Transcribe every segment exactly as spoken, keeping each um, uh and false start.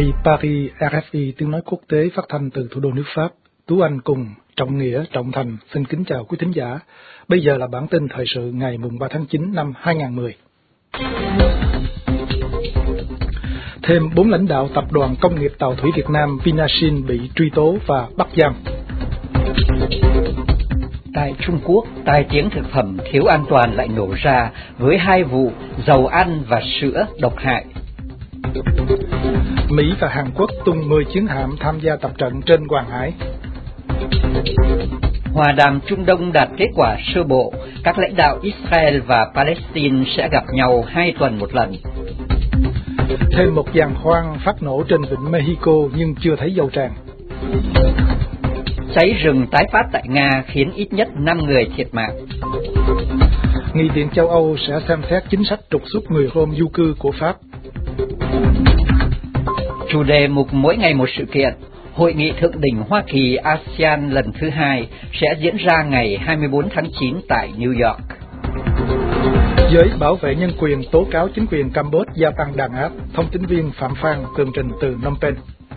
Đài Paris R F I tiếng nói quốc tế phát thanh từ thủ đô nước Pháp. Tú Anh cùng Trọng Nghĩa, Trọng Thành xin kính chào quý thính giả. Bây giờ là bản tin thời sự ngày mùng ba tháng chín năm hai nghìn không trăm mười. Thêm bốn lãnh đạo tập đoàn công nghiệp tàu thủy Việt Nam Vinashin bị truy tố và bắt giam. Tại Trung Quốc, tai tiếng thực phẩm thiếu an toàn lại nổ ra với hai vụ dầu ăn và sữa độc hại. Mỹ và Hàn Quốc tung mười chiến hạm tham gia tập trận trên Hoàng Hải. Hòa đàm Trung Đông đạt kết quả sơ bộ, các lãnh đạo Israel và Palestine sẽ gặp nhau hai tuần một lần. Thêm một giàn khoan phát nổ trên vịnh Mexico nhưng chưa thấy dầu tràn. Cháy rừng tái phát tại Nga khiến ít nhất năm người thiệt mạng. Nghị viện châu Âu sẽ xem xét chính sách trục xuất người Rome du cư của Pháp. Chủ đề mục mỗi ngày một sự kiện, Hội nghị thượng đỉnh Hoa Kỳ a sê an lần thứ hai sẽ diễn ra ngày hai mươi tư tháng chín tại New York. Giới bảo vệ nhân quyền tố cáo chính quyền Campuchia gia tăng đàn áp. Thông tin viên Phạm Phan tường trình từ Phnom Penh.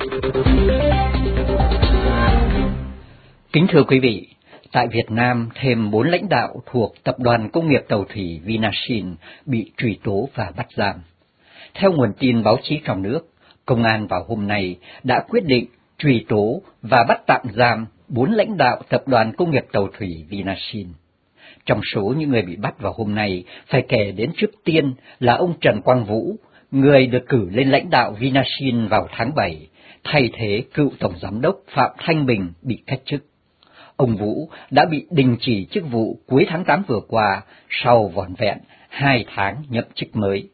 Kính thưa quý vị, tại Việt Nam thêm bốn lãnh đạo thuộc Tập đoàn Công nghiệp Tàu thủy Vinashin bị truy tố và bắt giam. Theo nguồn tin báo chí trong nước, Công an vào hôm nay đã quyết định truy tố và bắt tạm giam bốn lãnh đạo Tập đoàn Công nghiệp Tàu thủy Vinashin. Trong số những người bị bắt vào hôm nay, phải kể đến trước tiên là ông Trần Quang Vũ, người được cử lên lãnh đạo Vinashin vào tháng bảy, thay thế cựu Tổng Giám đốc Phạm Thanh Bình bị cách chức. Ông Vũ đã bị đình chỉ chức vụ cuối tháng tám vừa qua sau vỏn vẹn hai tháng nhậm chức mới.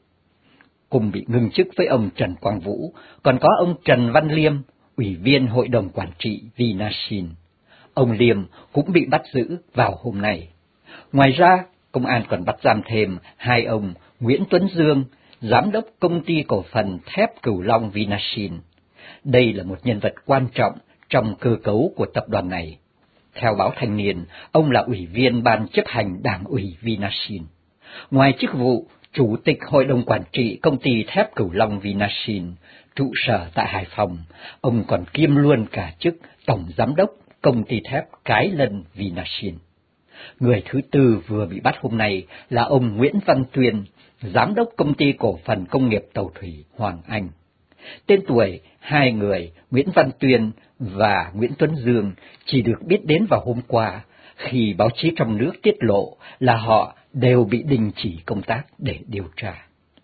Cùng bị ngừng chức với ông Trần Quang Vũ còn có ông Trần Văn Liêm, Ủy viên Hội đồng Quản trị Vinashin. Ông Liêm cũng bị bắt giữ vào hôm nay. Ngoài ra, công an còn bắt giam thêm hai ông Nguyễn Tuấn Dương, Giám đốc Công ty Cổ phần Thép Cửu Long Vinashin. Đây là một nhân vật quan trọng trong cơ cấu của tập đoàn này. Theo báo Thanh niên, ông là Ủy viên Ban chấp hành Đảng ủy Vinashin. Ngoài chức vụ Chủ tịch Hội đồng Quản trị Công ty Thép Cửu Long Vinashin, trụ sở tại Hải Phòng, ông còn kiêm luôn cả chức Tổng Giám đốc Công ty Thép Cái Lân Vinashin. Người thứ tư vừa bị bắt hôm nay là ông Nguyễn Văn Tuyên, Giám đốc Công ty Cổ phần Công nghiệp Tàu thủy Hoàng Anh. Tên tuổi hai người Nguyễn Văn Tuyên và Nguyễn Tuấn Dương chỉ được biết đến vào hôm qua khi báo chí trong nước tiết lộ là họ đều bị đình chỉ công tác để điều tra.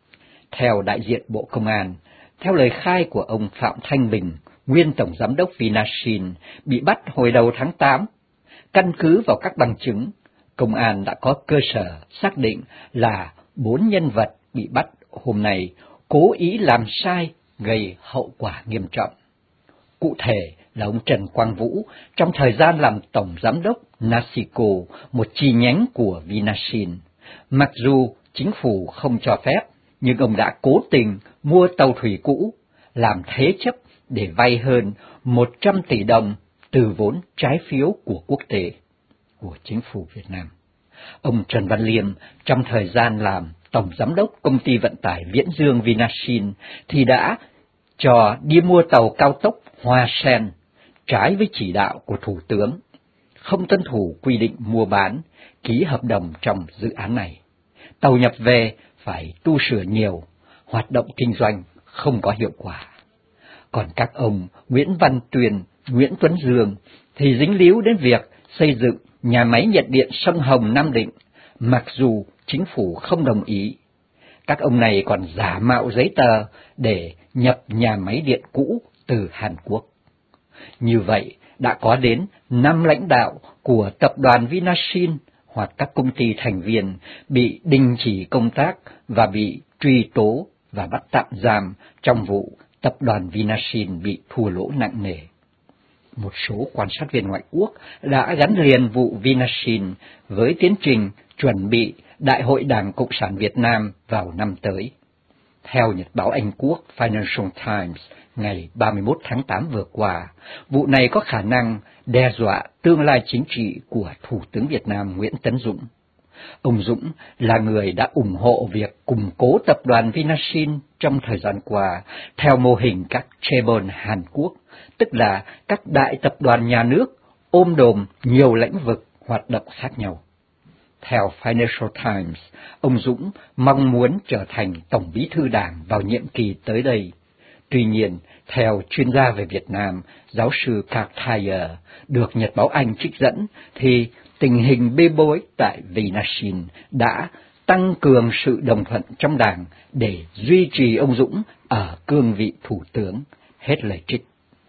Theo đại diện Bộ Công an, theo lời khai của ông Phạm Thanh Bình, nguyên Tổng Giám đốc Vinashin, bị bắt hồi đầu tháng tám, căn cứ vào các bằng chứng, công an đã có cơ sở xác định là bốn nhân vật bị bắt hôm nay cố ý làm sai gây hậu quả nghiêm trọng. Cụ thể là ông Trần Quang Vũ, trong thời gian làm Tổng Giám đốc Nasico, một chi nhánh của Vinashin, mặc dù chính phủ không cho phép, nhưng ông đã cố tình mua tàu thủy cũ, làm thế chấp để vay hơn một trăm tỷ đồng từ vốn trái phiếu của quốc tế, của chính phủ Việt Nam. Ông Trần Văn Liêm, trong thời gian làm Tổng Giám đốc Công ty Vận tải Viễn Dương Vinashin, thì đã cho đi mua tàu cao tốc Hoa Sen, trái với chỉ đạo của Thủ tướng, không tuân thủ quy định mua bán, ký hợp đồng trong dự án này. Tàu nhập về phải tu sửa nhiều, hoạt động kinh doanh không có hiệu quả. Còn các ông Nguyễn Văn Tuyên, Nguyễn Tuấn Dương thì dính líu đến việc xây dựng nhà máy nhiệt điện sông Hồng Nam Định, mặc dù chính phủ không đồng ý. Các ông này còn giả mạo giấy tờ để nhập nhà máy điện cũ từ Hàn Quốc. Như vậy, đã có đến năm lãnh đạo của tập đoàn Vinashin hoặc các công ty thành viên bị đình chỉ công tác và bị truy tố và bắt tạm giam trong vụ tập đoàn Vinashin bị thua lỗ nặng nề. Một số quan sát viên ngoại quốc đã gắn liền vụ Vinashin với tiến trình chuẩn bị Đại hội Đảng Cộng sản Việt Nam vào năm tới. Theo Nhật báo Anh Quốc Financial Times ngày ba mươi mốt tháng tám vừa qua, vụ này có khả năng đe dọa tương lai chính trị của Thủ tướng Việt Nam Nguyễn Tấn Dũng. Ông Dũng là người đã ủng hộ việc củng cố tập đoàn Vinashin trong thời gian qua theo mô hình các chaebol Hàn Quốc, tức là các đại tập đoàn nhà nước ôm đồm nhiều lĩnh vực hoạt động khác nhau. Theo Financial Times, ông Dũng mong muốn trở thành Tổng bí thư Đảng vào nhiệm kỳ tới đây. Tuy nhiên, theo chuyên gia về Việt Nam, giáo sư Carl Thayer, được Nhật báo Anh trích dẫn, thì tình hình bê bối tại Vinashin đã tăng cường sự đồng thuận trong Đảng để duy trì ông Dũng ở cương vị thủ tướng. Hết lời trích.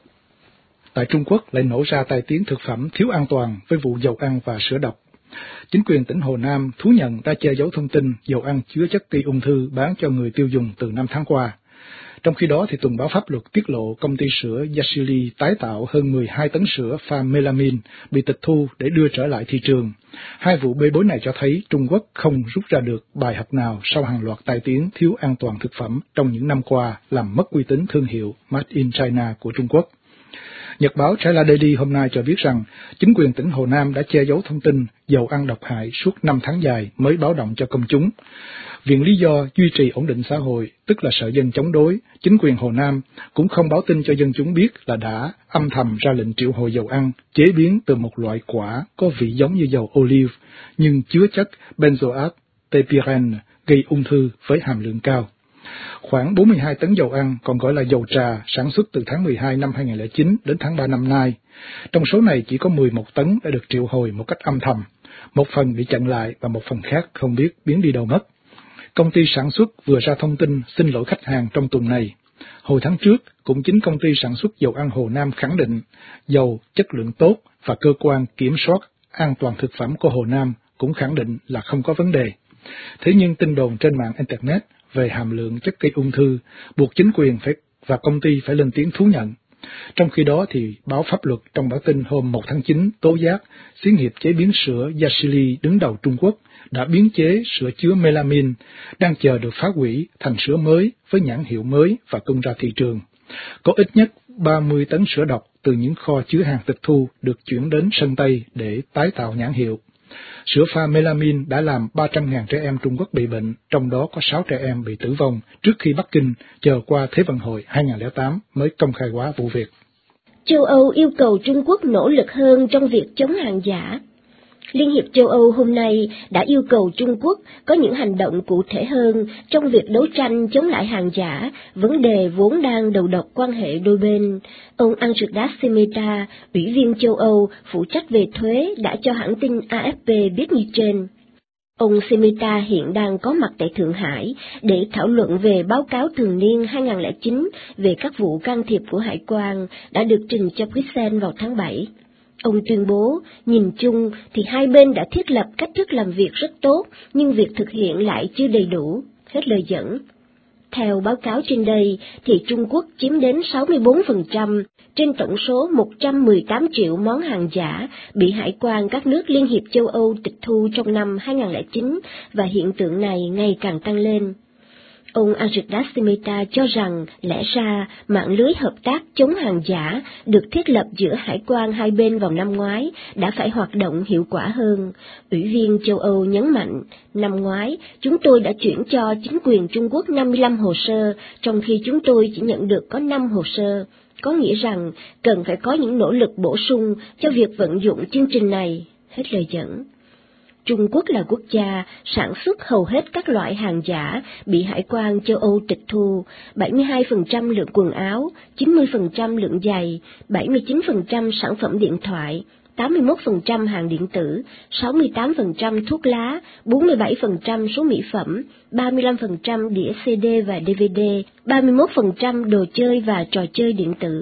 Tại Trung Quốc lại nổ ra tai tiếng thực phẩm thiếu an toàn với vụ dầu ăn và sữa độc. Chính quyền tỉnh Hồ Nam thú nhận đã che giấu thông tin dầu ăn chứa chất gây ung thư bán cho người tiêu dùng từ năm tháng qua. Trong khi đó, thì tuần báo pháp luật tiết lộ công ty sữa Yashili tái tạo hơn mười hai tấn sữa pha melamine bị tịch thu để đưa trở lại thị trường. Hai vụ bê bối này cho thấy Trung Quốc không rút ra được bài học nào sau hàng loạt tai tiếng thiếu an toàn thực phẩm trong những năm qua, làm mất uy tín thương hiệu Made in China của Trung Quốc. Nhật báo China Daily hôm nay cho biết rằng chính quyền tỉnh Hồ Nam đã che giấu thông tin dầu ăn độc hại suốt năm tháng dài mới báo động cho công chúng. Viện lý do duy trì ổn định xã hội, tức là sợ dân chống đối, chính quyền Hồ Nam cũng không báo tin cho dân chúng biết là đã âm thầm ra lệnh triệu hồi dầu ăn chế biến từ một loại quả có vị giống như dầu olive nhưng chứa chất benzoate tepirene gây ung thư với hàm lượng cao. Khoảng bốn mươi hai tấn dầu ăn, còn gọi là dầu trà, sản xuất từ tháng mười hai năm hai nghìn không trăm lẻ chín đến tháng ba năm nay. Trong số này chỉ có mười một tấn đã được triệu hồi một cách âm thầm, một phần bị chặn lại và một phần khác không biết biến đi đâu mất. Công ty sản xuất vừa ra thông tin xin lỗi khách hàng trong tuần này. Hồi tháng trước, cũng chính công ty sản xuất dầu ăn Hồ Nam khẳng định dầu chất lượng tốt và cơ quan kiểm soát an toàn thực phẩm của Hồ Nam cũng khẳng định là không có vấn đề. Thế nhưng tin đồn trên mạng Internet về hàm lượng chất gây ung thư buộc chính quyền phải và công ty phải lên tiếng thú nhận. Trong khi đó thì báo pháp luật trong bản tin hôm một tháng chín tố giác xí nghiệp chế biến sữa Yashili đứng đầu Trung Quốc đã biến chế sữa chứa melamine đang chờ được phá hủy thành sữa mới với nhãn hiệu mới và tung ra thị trường. Có ít nhất ba mươi tấn sữa độc từ những kho chứa hàng tịch thu được chuyển đến sân Tây để tái tạo nhãn hiệu. Sữa pha melamine đã làm ba trăm nghìn trẻ em Trung Quốc bị bệnh, trong đó có sáu trẻ em bị tử vong trước khi Bắc Kinh chờ qua Thế vận hội hai nghìn không trăm lẻ tám mới công khai hóa vụ việc. Châu Âu yêu cầu Trung Quốc nỗ lực hơn trong việc chống hàng giả. Liên hiệp châu Âu hôm nay đã yêu cầu Trung Quốc có những hành động cụ thể hơn trong việc đấu tranh chống lại hàng giả, vấn đề vốn đang đầu độc quan hệ đôi bên. Ông Andrus Semeta, Ủy viên châu Âu phụ trách về thuế, đã cho hãng tin a ép pê biết như trên. Ông Semeta hiện đang có mặt tại Thượng Hải để thảo luận về báo cáo thường niên hai nghìn không trăm lẻ chín về các vụ can thiệp của hải quan đã được trình cho Bruxelles vào tháng bảy. Ông tuyên bố, nhìn chung thì hai bên đã thiết lập cách thức làm việc rất tốt, nhưng việc thực hiện lại chưa đầy đủ. Hết lời dẫn. Theo báo cáo trên đây, thì Trung Quốc chiếm đến sáu mươi bốn phần trăm trên tổng số một trăm mười tám triệu món hàng giả bị hải quan các nước Liên hiệp châu Âu tịch thu trong năm hai nghìn không trăm lẻ chín, và hiện tượng này ngày càng tăng lên. Ông Andrus Semeta cho rằng lẽ ra mạng lưới hợp tác chống hàng giả được thiết lập giữa hải quan hai bên vào năm ngoái đã phải hoạt động hiệu quả hơn. Ủy viên châu Âu nhấn mạnh, năm ngoái chúng tôi đã chuyển cho chính quyền Trung Quốc năm mươi lăm hồ sơ, trong khi chúng tôi chỉ nhận được có năm hồ sơ. Có nghĩa rằng cần phải có những nỗ lực bổ sung cho việc vận dụng chương trình này. Hết lời dẫn. Trung Quốc là quốc gia sản xuất hầu hết các loại hàng giả bị hải quan châu Âu tịch thu, bảy mươi hai phần trăm lượng quần áo, chín mươi phần trăm lượng giày, bảy mươi chín phần trăm sản phẩm điện thoại, tám mươi mốt phần trăm hàng điện tử, sáu mươi tám phần trăm thuốc lá, bốn mươi bảy phần trăm số mỹ phẩm, ba mươi lăm phần trăm đĩa xê đê và đê vê đê, ba mươi mốt phần trăm đồ chơi và trò chơi điện tử.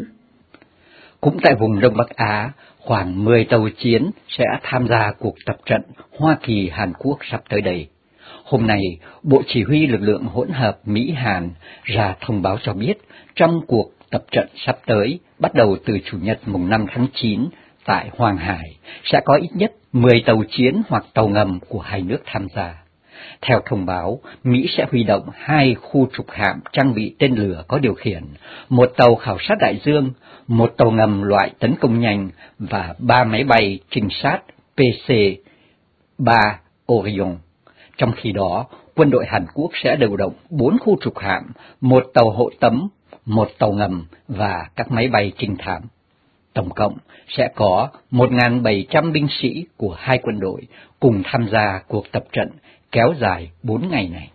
Cũng tại vùng Đông Bắc Á, khoảng mười tàu chiến sẽ tham gia cuộc tập trận Hoa Kỳ-Hàn Quốc sắp tới đây. Hôm nay, Bộ Chỉ huy Lực lượng hỗn hợp Mỹ-Hàn ra thông báo cho biết trong cuộc tập trận sắp tới, bắt đầu từ Chủ nhật mùng năm tháng chín tại Hoàng Hải, sẽ có ít nhất mười tàu chiến hoặc tàu ngầm của hai nước tham gia. Theo thông báo, Mỹ sẽ huy động hai khu trục hạm trang bị tên lửa có điều khiển, một tàu khảo sát đại dương, một tàu ngầm loại tấn công nhanh và ba máy bay trinh sát pê xê ba Orion. Trong khi đó, quân đội Hàn Quốc sẽ điều động bốn khu trục hạm, một tàu hộ tống, một tàu ngầm và các máy bay trinh thám. Tổng cộng sẽ có một nghìn bảy trăm binh sĩ của hai quân đội cùng tham gia cuộc tập trận kéo dài bốn ngày này.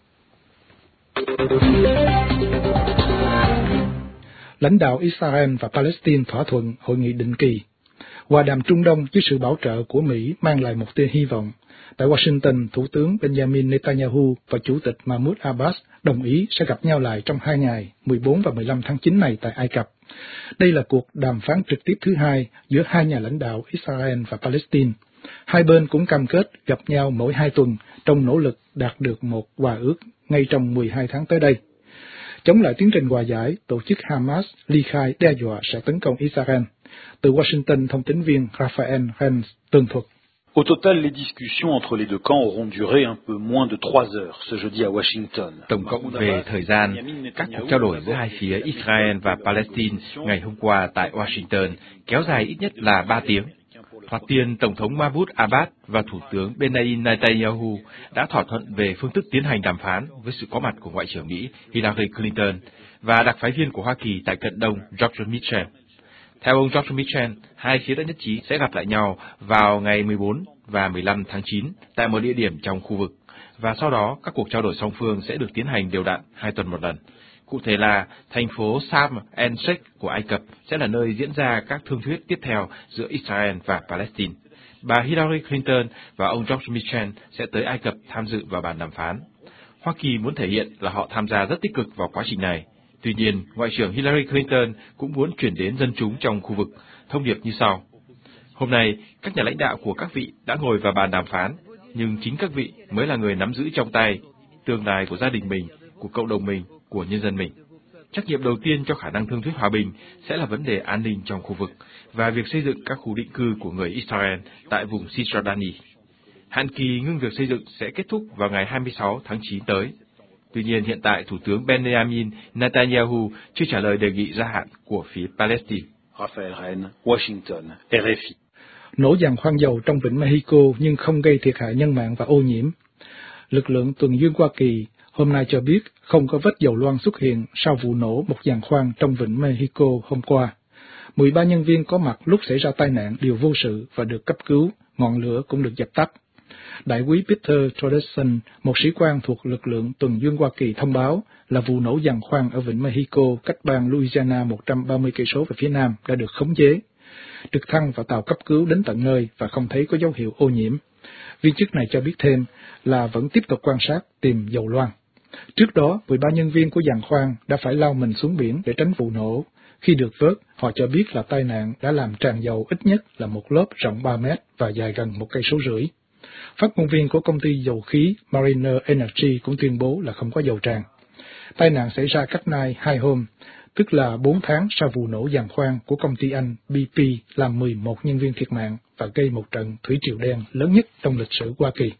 Lãnh đạo Israel và Palestine thỏa thuận hội nghị định kỳ. Hòa đàm Trung Đông với sự bảo trợ của Mỹ mang lại một tia hy vọng. Tại Washington, Thủ tướng Benjamin Netanyahu và Chủ tịch Mahmoud Abbas đồng ý sẽ gặp nhau lại trong hai ngày, mười bốn và mười lăm tháng chín này tại Ai Cập. Đây là cuộc đàm phán trực tiếp thứ hai giữa hai nhà lãnh đạo Israel và Palestine. Hai bên cũng cam kết gặp nhau mỗi hai tuần trong nỗ lực đạt được một hòa ước ngay trong mười hai tháng tới đây. Chống lại tiến trình hòa giải, tổ chức Hamas ly khai đe dọa sẽ tấn công Israel. Từ Washington, thông tín viên Raphael Hens tường thuật. Au total, les discussions entre les deux camps auront duré un peu moins de trois heures ce jeudi à Washington. Tổng cộng về thời gian, các cuộc trao đổi giữa hai phía Israel và Palestine ngày hôm qua tại Washington kéo dài ít nhất là ba tiếng. Thoạt tiên, Tổng thống Mahmoud Abbas và Thủ tướng Benjamin Netanyahu đã thỏa thuận về phương thức tiến hành đàm phán với sự có mặt của Ngoại trưởng Mỹ Hillary Clinton và đặc phái viên của Hoa Kỳ tại Cận Đông George Mitchell. Theo ông George Mitchell, hai phía đã nhất trí sẽ gặp lại nhau vào ngày mười bốn và mười lăm tháng chín tại một địa điểm trong khu vực, và sau đó các cuộc trao đổi song phương sẽ được tiến hành đều đặn hai tuần một lần. Cụ thể là thành phố Sharm el-Sheikh của Ai Cập sẽ là nơi diễn ra các thương thuyết tiếp theo giữa Israel và Palestine. Bà Hillary Clinton và ông George Mitchell sẽ tới Ai Cập tham dự vào bàn đàm phán. Hoa Kỳ muốn thể hiện là họ tham gia rất tích cực vào quá trình này. Tuy nhiên, Ngoại trưởng Hillary Clinton cũng muốn chuyển đến dân chúng trong khu vực thông điệp như sau. Hôm nay, các nhà lãnh đạo của các vị đã ngồi vào bàn đàm phán, nhưng chính các vị mới là người nắm giữ trong tay tương lai của gia đình mình, của cộng đồng mình, của nhân dân mình. Trách nhiệm đầu tiên cho khả năng thương thuyết hòa bình sẽ là vấn đề an ninh trong khu vực và việc xây dựng các khu định cư của người Israel tại vùng Cisjordani. Hạn kỳ ngưng việc xây dựng sẽ kết thúc vào ngày hai mươi sáu tháng chín tới. Tuy nhiên, hiện tại Thủ tướng Benjamin Netanyahu chưa trả lời đề nghị gia hạn của phía Palestine. Raphael Hens, Washington, R F I. Nổ giàn khoan dầu trong vịnh Mexico nhưng không gây thiệt hại nhân mạng và ô nhiễm. Lực lượng tuần duyên Hoa Kỳ hôm nay cho biết không có vết dầu loang xuất hiện sau vụ nổ một giàn khoan trong vịnh Mexico hôm qua. mười ba nhân viên có mặt lúc xảy ra tai nạn đều vô sự và được cấp cứu, ngọn lửa cũng được dập tắt. Đại úy Peter Torgerson, một sĩ quan thuộc lực lượng tuần duyên Hoa Kỳ thông báo là vụ nổ giàn khoan ở vịnh Mexico cách bang Louisiana một trăm ba mươi cây số về phía nam đã được khống chế. Trực thăng và tàu cấp cứu đến tận nơi và không thấy có dấu hiệu ô nhiễm. Viên chức này cho biết thêm là vẫn tiếp tục quan sát tìm dầu loang. Trước đó, mười ba nhân viên của giàn khoan đã phải lao mình xuống biển để tránh vụ nổ. Khi được vớt, họ cho biết là tai nạn đã làm tràn dầu ít nhất là một lớp rộng ba mét và dài gần một cây số rưỡi. Phát ngôn viên của công ty dầu khí Mariner Energy cũng tuyên bố là không có dầu tràn. Tai nạn xảy ra cách nay hai hôm, tức là bốn tháng sau vụ nổ giàn khoan của công ty Anh B P làm mười một nhân viên thiệt mạng và gây một trận thủy triều đen lớn nhất trong lịch sử Hoa Kỳ.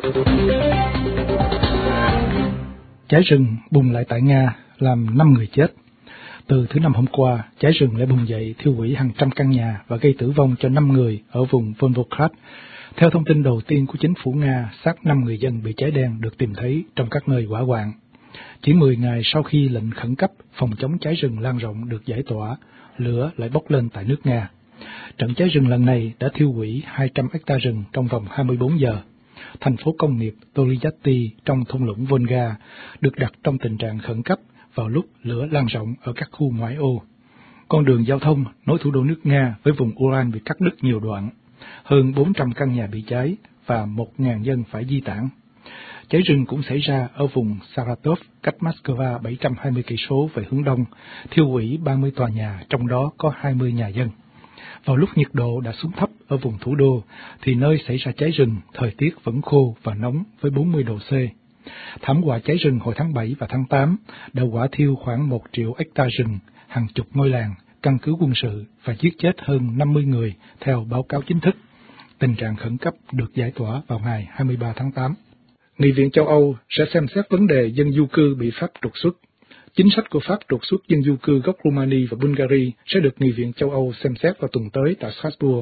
Cháy rừng bùng lại tại Nga, làm năm người chết. Từ thứ Năm hôm qua, cháy rừng lại bùng dậy thiêu hủy hàng trăm căn nhà và gây tử vong cho năm người ở vùng Volgograd. Theo thông tin đầu tiên của chính phủ Nga, xác năm người dân bị cháy đen được tìm thấy trong các nơi hỏa hoạn. Chỉ mười ngày sau khi lệnh khẩn cấp phòng chống cháy rừng lan rộng được giải tỏa, lửa lại bốc lên tại nước Nga. Trận cháy rừng lần này đã thiêu hủy hai trăm héc ta rừng trong vòng hai mươi bốn giờ. Thành phố công nghiệp Toryatti trong thung lũng Volga được đặt trong tình trạng khẩn cấp vào lúc lửa lan rộng ở các khu ngoại ô. Con đường giao thông nối thủ đô nước Nga với vùng Uran bị cắt đứt nhiều đoạn. Hơn bốn trăm căn nhà bị cháy và một nghìn dân phải di tản. Cháy rừng cũng xảy ra ở vùng Saratov, cách Moscow bảy trăm hai mươi cây số về hướng đông, thiêu hủy ba mươi tòa nhà, trong đó có hai mươi nhà dân. Vào lúc nhiệt độ đã xuống thấp ở vùng thủ đô, thì nơi xảy ra cháy rừng, thời tiết vẫn khô và nóng với bốn mươi độ C. Thảm họa cháy rừng hồi tháng bảy và tháng tám đã hỏa thiêu khoảng một triệu héc ta rừng, hàng chục ngôi làng, căn cứ quân sự và giết chết hơn năm mươi người theo báo cáo chính thức. Tình trạng khẩn cấp được giải tỏa vào ngày hai mươi ba tháng tám. Nghị viện châu Âu sẽ xem xét vấn đề dân du cư bị Pháp trục xuất. Chính sách của Pháp trục xuất dân du cư gốc Romania và Bulgaria sẽ được Nghị viện châu Âu xem xét vào tuần tới tại Strasbourg.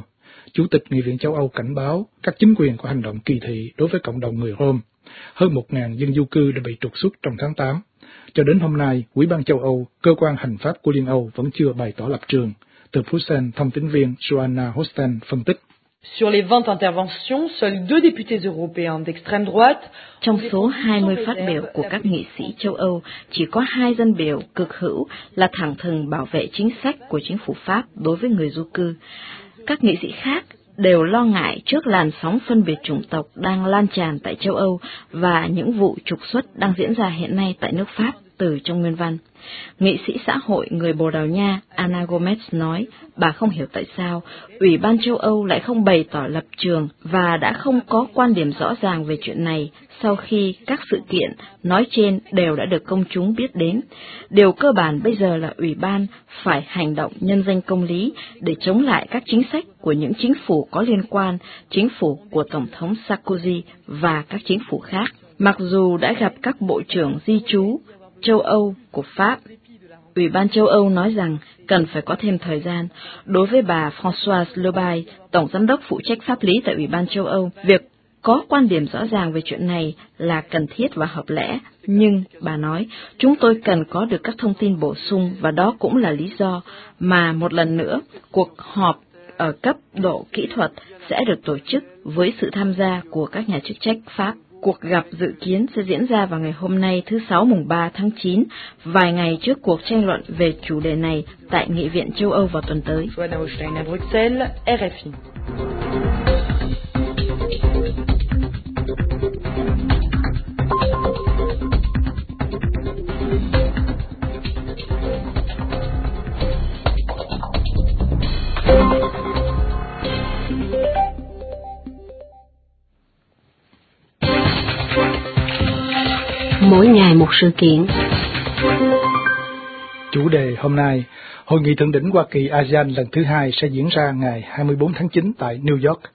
Chủ tịch Nghị viện châu Âu cảnh báo các chính quyền có hành động kỳ thị đối với cộng đồng người Rome. Hơn một nghìn dân du cư đã bị trục xuất trong tháng tám. Cho đến hôm nay, Ủy ban châu Âu, cơ quan hành pháp của Liên Âu vẫn chưa bày tỏ lập trường. Từ Bruxelles, thông tín viên Joanna Hosten phân tích. Sur les vingt interventions, seuls deux députés européens d'extrême droite. Trong số hai mươi phát biểu của các nghị sĩ châu Âu, chỉ có hai dân biểu cực hữu là thẳng thừng bảo vệ chính sách của chính phủ Pháp đối với người du cư. Các nghị sĩ khác đều lo ngại trước làn sóng phân biệt chủng tộc đang lan tràn tại châu Âu và những vụ trục xuất đang diễn ra hiện nay tại nước Pháp từ trong nguyên văn. Nghị sĩ xã hội người Bồ Đào Nha Ana Gomez nói bà không hiểu tại sao Ủy ban châu Âu lại không bày tỏ lập trường và đã không có quan điểm rõ ràng về chuyện này sau khi các sự kiện nói trên đều đã được công chúng biết đến. Điều cơ bản bây giờ là Ủy ban phải hành động nhân danh công lý để chống lại các chính sách của những chính phủ có liên quan, chính phủ của Tổng thống Sarkozy và các chính phủ khác. Mặc dù đã gặp các bộ trưởng di trú châu Âu của Pháp, Ủy ban châu Âu nói rằng cần phải có thêm thời gian. Đối với bà Françoise Lebay, Tổng giám đốc phụ trách pháp lý tại Ủy ban châu Âu, việc có quan điểm rõ ràng về chuyện này là cần thiết và hợp lẽ. Nhưng, bà nói, chúng tôi cần có được các thông tin bổ sung và đó cũng là lý do mà một lần nữa cuộc họp ở cấp độ kỹ thuật sẽ được tổ chức với sự tham gia của các nhà chức trách Pháp. Cuộc gặp dự kiến sẽ diễn ra vào ngày hôm nay thứ Sáu mùng ba tháng chín, vài ngày trước cuộc tranh luận về chủ đề này tại Nghị viện châu Âu vào tuần tới. Joanna Hosten à Bruxelles, R F I. Mỗi ngày một sự kiện. Chủ đề hôm nay, Hội nghị thượng đỉnh Hoa Kỳ a sê an lần thứ hai sẽ diễn ra ngày hai mươi bốn tháng chín tại New York.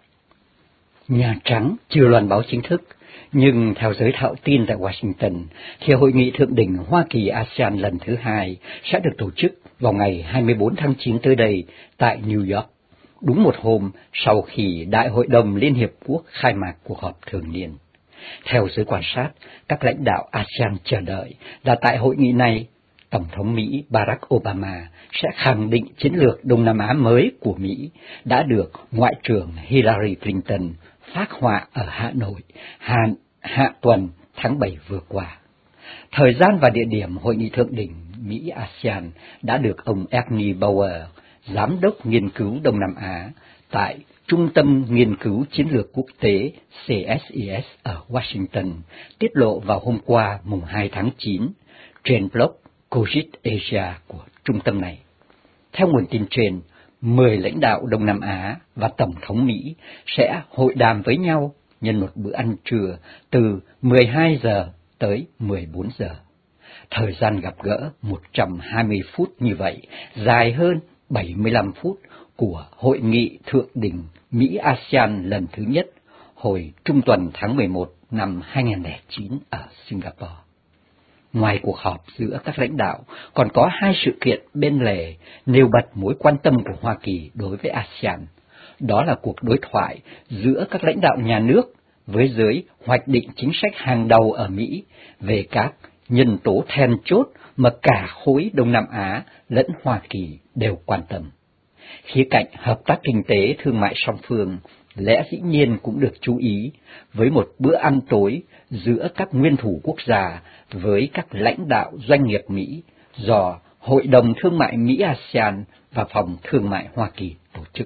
Nhà Trắng chưa loan báo chính thức, nhưng theo giới thạo tin tại Washington, thì Hội nghị thượng đỉnh Hoa Kỳ a sê an lần thứ hai sẽ được tổ chức vào ngày hai mươi bốn tháng chín tới đây tại New York, đúng một hôm sau khi Đại hội đồng Liên Hiệp Quốc khai mạc cuộc họp thường niên. Theo giới quan sát, các lãnh đạo a sê an chờ đợi là tại hội nghị này, Tổng thống Mỹ Barack Obama sẽ khẳng định chiến lược Đông Nam Á mới của Mỹ đã được Ngoại trưởng Hillary Clinton phác họa ở Hà Nội hạ, hạ tuần tháng bảy vừa qua. Thời gian và địa điểm hội nghị thượng đỉnh Mỹ-a sê an đã được ông Ernie Bauer, Giám đốc nghiên cứu Đông Nam Á tại Trung tâm Nghiên cứu Chiến lược Quốc tế C S I S ở Washington tiết lộ vào hôm qua mùng hai tháng chín trên blog Cogit Asia của trung tâm này. Theo nguồn tin trên, mười lãnh đạo Đông Nam Á và Tổng thống Mỹ sẽ hội đàm với nhau nhân một bữa ăn trưa từ mười hai giờ tới mười bốn giờ. Thời gian gặp gỡ một trăm hai mươi phút như vậy, dài hơn bảy mươi lăm phút của Hội nghị Thượng đỉnh Mỹ-a sê an lần thứ nhất hồi trung tuần tháng mười một năm hai nghìn không trăm lẻ chín ở Singapore. Ngoài cuộc họp giữa các lãnh đạo, còn có hai sự kiện bên lề nêu bật mối quan tâm của Hoa Kỳ đối với a sê an. Đó là cuộc đối thoại giữa các lãnh đạo nhà nước với giới hoạch định chính sách hàng đầu ở Mỹ về các nhân tố then chốt mà cả khối Đông Nam Á lẫn Hoa Kỳ đều quan tâm. Khía cạnh hợp tác kinh tế thương mại song phương lẽ dĩ nhiên cũng được chú ý với một bữa ăn tối giữa các nguyên thủ quốc gia với các lãnh đạo doanh nghiệp Mỹ do Hội đồng Thương mại Mỹ-a sê an và Phòng Thương mại Hoa Kỳ tổ chức.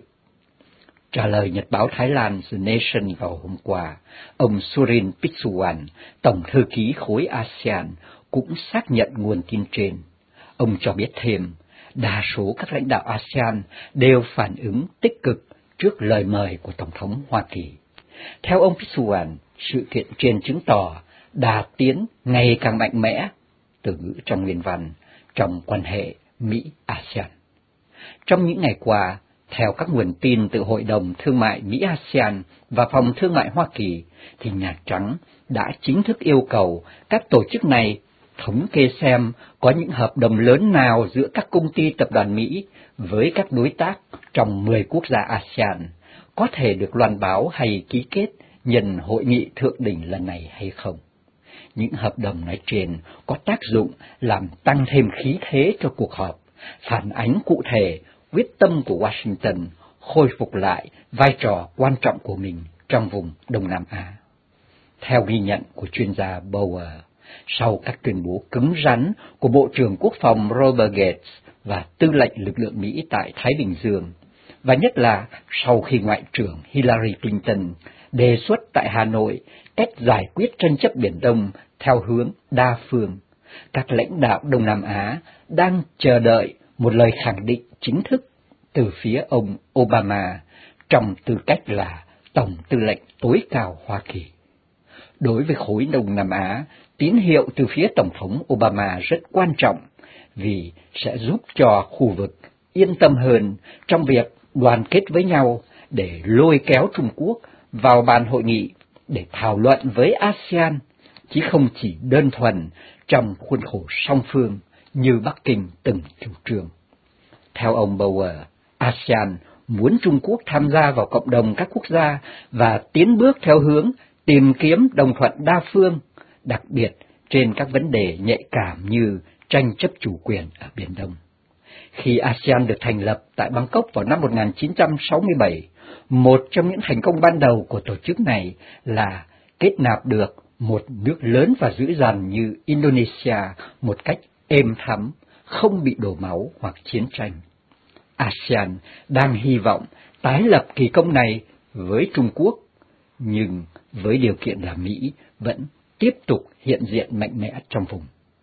Trả lời Nhật báo Thái Lan The Nation vào hôm qua, ông Surin Pitsuwan, Tổng thư ký khối a sê an, cũng xác nhận nguồn tin trên. Ông cho biết thêm, đa số các lãnh đạo a sê an đều phản ứng tích cực trước lời mời của Tổng thống Hoa Kỳ. Theo ông Pitsuwan, sự kiện trên chứng tỏ đà tiến ngày càng mạnh mẽ, từ ngữ trong nguyên văn, trong quan hệ Mỹ-a sê an. Trong những ngày qua, theo các nguồn tin từ Hội đồng Thương mại Mỹ-a sê an và Phòng Thương mại Hoa Kỳ, thì Nhà Trắng đã chính thức yêu cầu các tổ chức này thống kê xem có những hợp đồng lớn nào giữa các công ty tập đoàn Mỹ với các đối tác trong mười quốc gia a sê an, có thể được loan báo hay ký kết nhân hội nghị thượng đỉnh lần này hay không. Những hợp đồng nói trên có tác dụng làm tăng thêm khí thế cho cuộc họp, phản ánh cụ thể quyết tâm của Washington khôi phục lại vai trò quan trọng của mình trong vùng Đông Nam Á. Theo ghi nhận của chuyên gia Bauer, sau các tuyên bố cứng rắn của Bộ trưởng Quốc phòng Robert Gates và Tư lệnh lực lượng Mỹ tại Thái Bình Dương, và nhất là sau khi Ngoại trưởng Hillary Clinton đề xuất tại Hà Nội cách giải quyết tranh chấp Biển Đông theo hướng đa phương, các lãnh đạo Đông Nam Á đang chờ đợi một lời khẳng định chính thức từ phía ông Obama trong tư cách là Tổng tư lệnh tối cao Hoa Kỳ. Đối với khối Đông Nam Á, tín hiệu từ phía Tổng thống Obama rất quan trọng vì sẽ giúp cho khu vực yên tâm hơn trong việc đoàn kết với nhau để lôi kéo Trung Quốc vào bàn hội nghị để thảo luận với a sê an, chứ không chỉ đơn thuần trong khuôn khổ song phương như Bắc Kinh từng chủ trương. Theo ông Bauer, a sê an muốn Trung Quốc tham gia vào cộng đồng các quốc gia và tiến bước theo hướng tìm kiếm đồng thuận đa phương, đặc biệt trên các vấn đề nhạy cảm như tranh chấp chủ quyền ở Biển Đông. Khi a sê an được thành lập tại Bangkok vào năm một nghìn chín trăm sáu mươi bảy, một trong những thành công ban đầu của tổ chức này là kết nạp được một nước lớn và dữ dằn như Indonesia một cách êm thấm, không bị đổ máu hoặc chiến tranh. a sê an đang hy vọng tái lập kỳ công này với Trung Quốc, nhưng với điều kiện là Mỹ vẫn tiếp tục hiện diện mạnh mẽ trong vùng.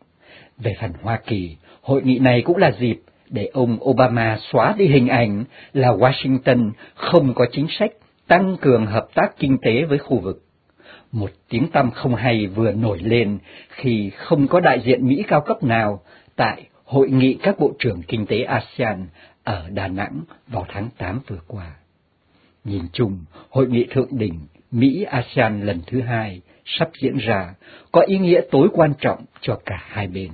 Về phần Hoa Kỳ, hội nghị này cũng là dịp để ông Obama xóa đi hình ảnh là Washington không có chính sách tăng cường hợp tác kinh tế với khu vực. Một tiếng tăm không hay vừa nổi lên khi không có đại diện Mỹ cao cấp nào tại Hội nghị các Bộ trưởng Kinh tế a sê an ở Đà Nẵng vào tháng tám vừa qua. Nhìn chung, Hội nghị thượng đỉnh Mỹ-a sê an lần thứ hai sắp diễn ra có ý nghĩa tối quan trọng cho cả hai bên.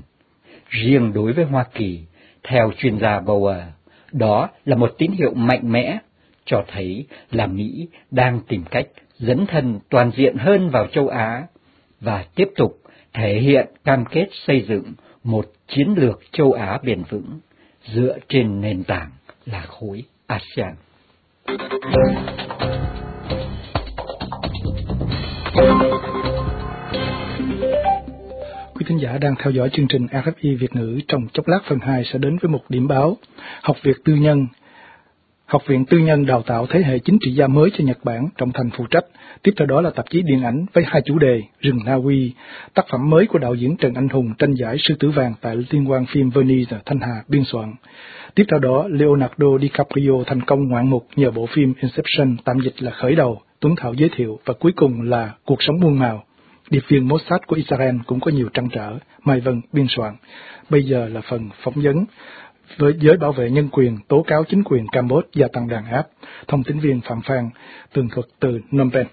Riêng đối với Hoa Kỳ, theo chuyên gia Bauer, đó là một tín hiệu mạnh mẽ, cho thấy là Mỹ đang tìm cách dấn thân toàn diện hơn vào châu Á và tiếp tục thể hiện cam kết xây dựng một chiến lược châu Á bền vững dựa trên nền tảng là khối a sê an. Quý thính giả đang theo dõi chương trình rờ ép i Việt ngữ. Trong chốc lát phần hai sẽ đến với một điểm báo. Học viện tư nhân Học viện Tư nhân đào tạo thế hệ chính trị gia mới cho Nhật Bản trọng thành phụ trách. Tiếp theo đó là tạp chí điện ảnh với hai chủ đề: Rừng Na Uy, tác phẩm mới của đạo diễn Trần Anh Hùng tranh giải Sư tử vàng tại Liên hoan phim Venice, Thanh Hà biên soạn. Tiếp theo đó, Leonardo DiCaprio thành công ngoạn mục nhờ bộ phim Inception, tạm dịch là Khởi đầu, Tuấn Thảo giới thiệu, và cuối cùng là Cuộc sống muôn màu. Điệp viên Mossad của Israel cũng có nhiều trăn trở, Mai Vân biên soạn. Bây giờ là phần phỏng vấn với giới bảo vệ nhân quyền tố cáo chính quyền Campuchia gia tăng đàn áp. Thông tín viên Phạm Phan tường thuật từ Phnom Penh.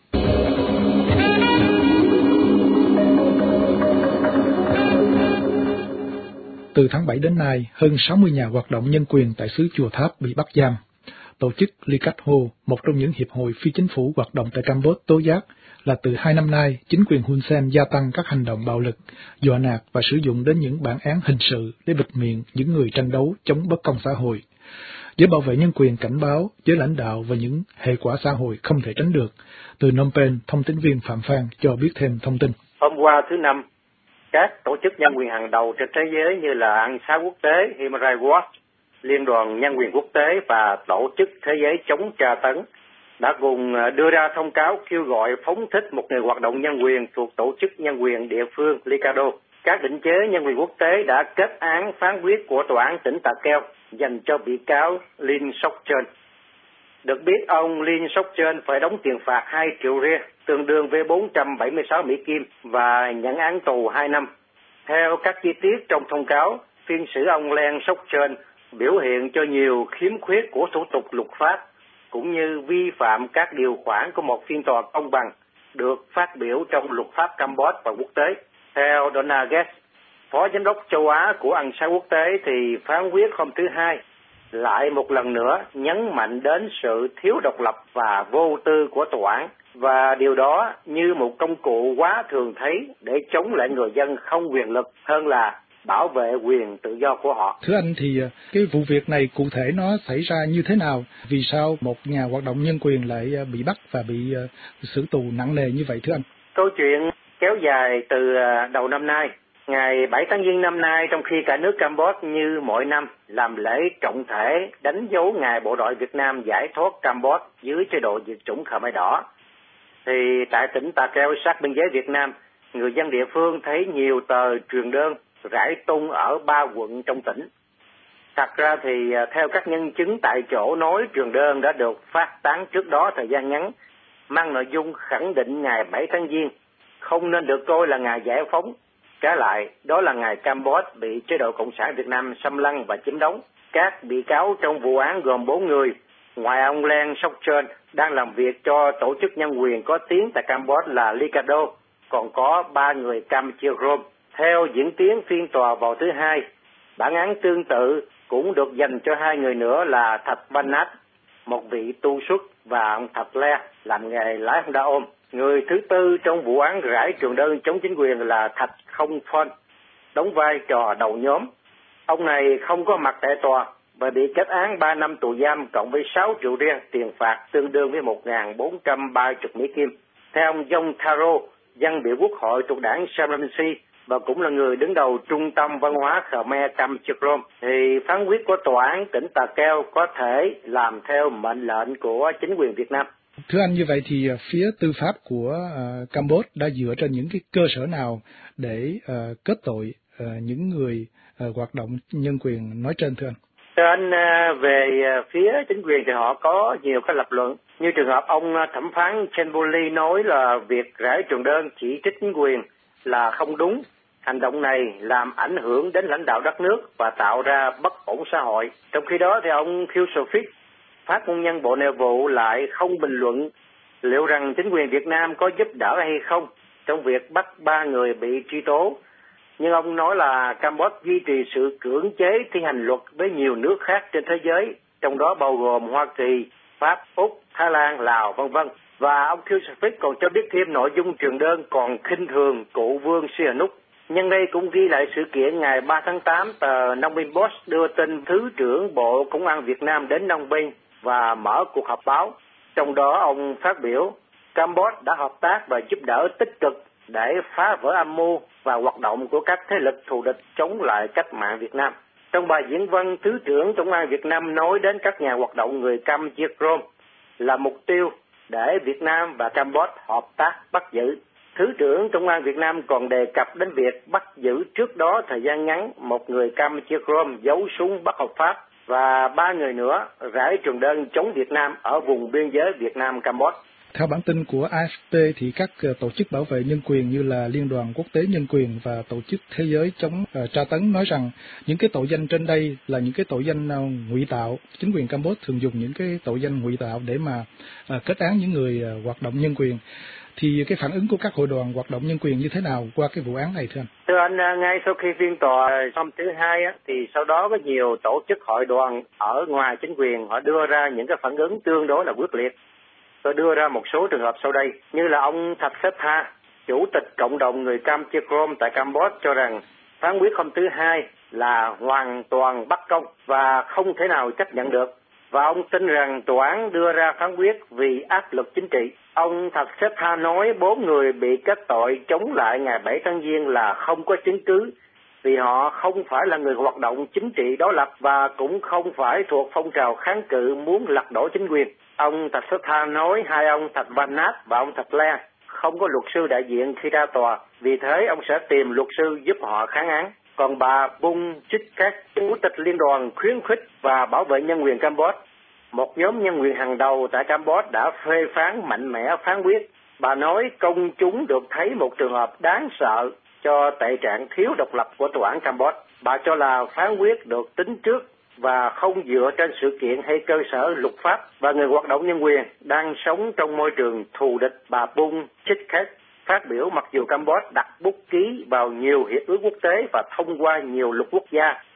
Từ tháng bảy đến nay, hơn sáu mươi nhà hoạt động nhân quyền tại xứ Chùa Tháp bị bắt giam. Tổ chức Licatho, một trong những hiệp hội phi chính phủ hoạt động tại Campuchia, tố giác là từ hai năm nay, chính quyền Hun Sen gia tăng các hành động bạo lực, dọa nạt và sử dụng đến những bản án hình sự để bịt miệng những người tranh đấu chống bất công xã hội. Giới bảo vệ nhân quyền cảnh báo giới lãnh đạo về những hệ quả xã hội không thể tránh được. Từ Phnom Penh, thông tín viên Phạm Phan cho biết thêm thông tin. Hôm qua thứ Năm, các tổ chức nhân quyền hàng đầu trên thế giới như là Ăn xá quốc tế, Human Rights Watch, Liên đoàn Nhân quyền quốc tế và Tổ chức Thế giới chống tra tấn đã cùng đưa ra thông cáo kêu gọi phóng thích một người hoạt động nhân quyền thuộc Tổ chức Nhân quyền địa phương Licado. Các định chế nhân quyền quốc tế đã kết án phán quyết của Tòa án tỉnh Tà Keo dành cho bị cáo Lin Sokchon. Được biết, ông Lin Sokchon phải đóng tiền phạt hai triệu ria, tương đương với bốn trăm bảy mươi sáu Mỹ Kim, và nhận án tù hai năm. Theo các chi tiết trong thông cáo, phiên xử ông Len Sokchon biểu hiện cho nhiều khiếm khuyết của thủ tục luật pháp, cũng như vi phạm các điều khoản của một phiên tòa công bằng được phát biểu trong luật pháp Campuchia và quốc tế. Theo Donna Guest, Phó Giám đốc châu Á của Ăn xá quốc tế, thì phán quyết hôm thứ Hai lại một lần nữa nhấn mạnh đến sự thiếu độc lập và vô tư của tòa án, và điều đó như một công cụ quá thường thấy để chống lại người dân không quyền lực hơn là bảo vệ quyền tự do của họ. Thưa anh, thì cái vụ việc này cụ thể nó xảy ra như thế nào? Vì sao một nhà hoạt động nhân quyền lại bị bắt và bị xử tù nặng nề như vậy thưa anh? Câu chuyện kéo dài từ đầu năm nay. Ngày bảy tháng Giêng năm nay, trong khi cả nước Campuchia như mỗi năm làm lễ trọng thể đánh dấu ngày bộ đội Việt Nam giải thoát Campuchia dưới chế độ diệt chủng Khmer Đỏ, thì tại tỉnh Tà Keo sát biên giới Việt Nam, người dân địa phương thấy nhiều tờ truyền đơn rải tung ở ba quận trong tỉnh. Thật ra thì theo các nhân chứng tại chỗ nói, truyền đơn đã được phát tán trước đó thời gian ngắn, mang nội dung khẳng định ngày bảy tháng Giêng không nên được coi là ngày giải phóng. Trái lại, đó là ngày Campuchia bị chế độ Cộng sản Việt Nam xâm lăng và chiếm đóng. Các bị cáo trong vụ án gồm bốn người, ngoài ông Len Sóc Trơn đang làm việc cho tổ chức nhân quyền có tiếng tại Campuchia là Licado, còn có ba người Campuchia Rome. Theo diễn tiến phiên tòa vào thứ hai, bản án tương tự cũng được dành cho hai người nữa là Thạch Văn Nát, một vị tu xuất, và ông Thạch Le làm nghề lái Honda ôm. Người thứ tư trong vụ án rải truyền đơn chống chính quyền là Thạch Không Phon, đóng vai trò đầu nhóm. Ông này không có mặt tại tòa và bị kết án ba năm tù giam cộng với sáu triệu rieng tiền phạt tương đương với một nghìn bốn trăm ba mươi Mỹ Kim. Theo ông Jong Tharo, dân biểu quốc hội thuộc đảng Saramsi và cũng là người đứng đầu Trung tâm Văn hóa Khmer Campuchia, thì phán quyết của tòa án tỉnh Tà Keo có thể làm theo mệnh lệnh của chính quyền Việt Nam. Thưa anh, như vậy thì phía tư pháp của uh, Campuchia đã dựa trên những cái cơ sở nào để uh, kết tội uh, những người uh, hoạt động nhân quyền nói trên thưa anh? Thưa anh, uh, về uh, phía chính quyền thì họ có nhiều cái lập luận. Như trường hợp ông uh, thẩm phán Chenbuli nói là việc rải truyền đơn chỉ trích chính quyền là không đúng. Hành động này làm ảnh hưởng đến lãnh đạo đất nước và tạo ra bất ổn xã hội. Trong khi đó thì ông Khieu Sofit, phát ngôn nhân Bộ Nội vụ, lại không bình luận liệu rằng chính quyền Việt Nam có giúp đỡ hay không trong việc bắt ba người bị truy tố. Nhưng ông nói là Campuchia duy trì sự cưỡng chế thi hành luật với nhiều nước khác trên thế giới, trong đó bao gồm Hoa Kỳ, Pháp, Úc, Thái Lan, Lào, vân vân. Và ông Khieu Sofit còn cho biết thêm nội dung truyền đơn còn khinh thường cụ Vương Sihanouk. Nhân đây cũng ghi lại sự kiện ngày ba tháng tám, tờ Phnom Penh Post đưa tin Thứ trưởng Bộ Công an Việt Nam đến Phnom Penh và mở cuộc họp báo. Trong đó ông phát biểu Campuchia đã hợp tác và giúp đỡ tích cực để phá vỡ âm mưu và hoạt động của các thế lực thù địch chống lại cách mạng Việt Nam. Trong bài diễn văn, Thứ trưởng Công an Việt Nam nói đến các nhà hoạt động người Campuchia Rome là mục tiêu để Việt Nam và Campuchia hợp tác bắt giữ. Thứ trưởng Công an Việt Nam còn đề cập đến việc bắt giữ trước đó thời gian ngắn một người Campuchia Rome giấu súng bất hợp pháp và ba người nữa rải truyền đơn chống Việt Nam ở vùng biên giới Việt Nam-Campuchia. Theo bản tin của a ép pê thì các tổ chức bảo vệ nhân quyền như là Liên đoàn Quốc tế Nhân quyền và Tổ chức Thế giới chống uh, tra tấn nói rằng những cái tội danh trên đây là những cái tội danh uh, ngụy tạo. Chính quyền Campuchia thường dùng những cái tội danh ngụy tạo để mà uh, kết án những người uh, hoạt động nhân quyền. Thì cái phản ứng của các hội đoàn hoạt động nhân quyền như thế nào qua cái vụ án này thưa anh? Thưa anh, ngay sau khi phiên tòa xong thứ hai á, thì sau đó có nhiều tổ chức hội đoàn ở ngoài chính quyền họ đưa ra những cái phản ứng tương đối là quyết liệt. Tôi đưa ra một số trường hợp sau đây, như là ông Thạch Sếp Tha, chủ tịch cộng đồng người Campuchia Rome tại Campuchia, cho rằng phán quyết hôm thứ hai là hoàn toàn bất công và không thể nào chấp nhận được. Và ông tin rằng tòa án đưa ra phán quyết vì áp lực chính trị. Ông Thạch Sếp Tha nói bốn người bị kết tội chống lại ngày bảy tháng Giêng là không có chứng cứ, vì họ không phải là người hoạt động chính trị đối lập và cũng không phải thuộc phong trào kháng cự muốn lật đổ chính quyền. Ông Thạch Sếp Tha nói hai ông Thạch Văn Nát và ông Thạch Le không có luật sư đại diện khi ra tòa, vì thế ông sẽ tìm luật sư giúp họ kháng án. Còn bà Bung Chích Các, chủ tịch Liên đoàn khuyến khích và bảo vệ nhân quyền Campuchia, một nhóm nhân quyền hàng đầu tại Campuchia, đã phê phán mạnh mẽ phán quyết. Bà nói công chúng được thấy một trường hợp đáng sợ cho tệ trạng thiếu độc lập của tòa án Campuchia. Bà cho là phán quyết được tính trước và không dựa trên sự kiện hay cơ sở luật pháp, và người hoạt động nhân quyền đang sống trong môi trường thù địch. Bà Bung Chích Các phát biểu mặc dù Campuchia đặt bút ký vào nhiều hiệp ước quốc tế và thông qua nhiều luật quốc gia,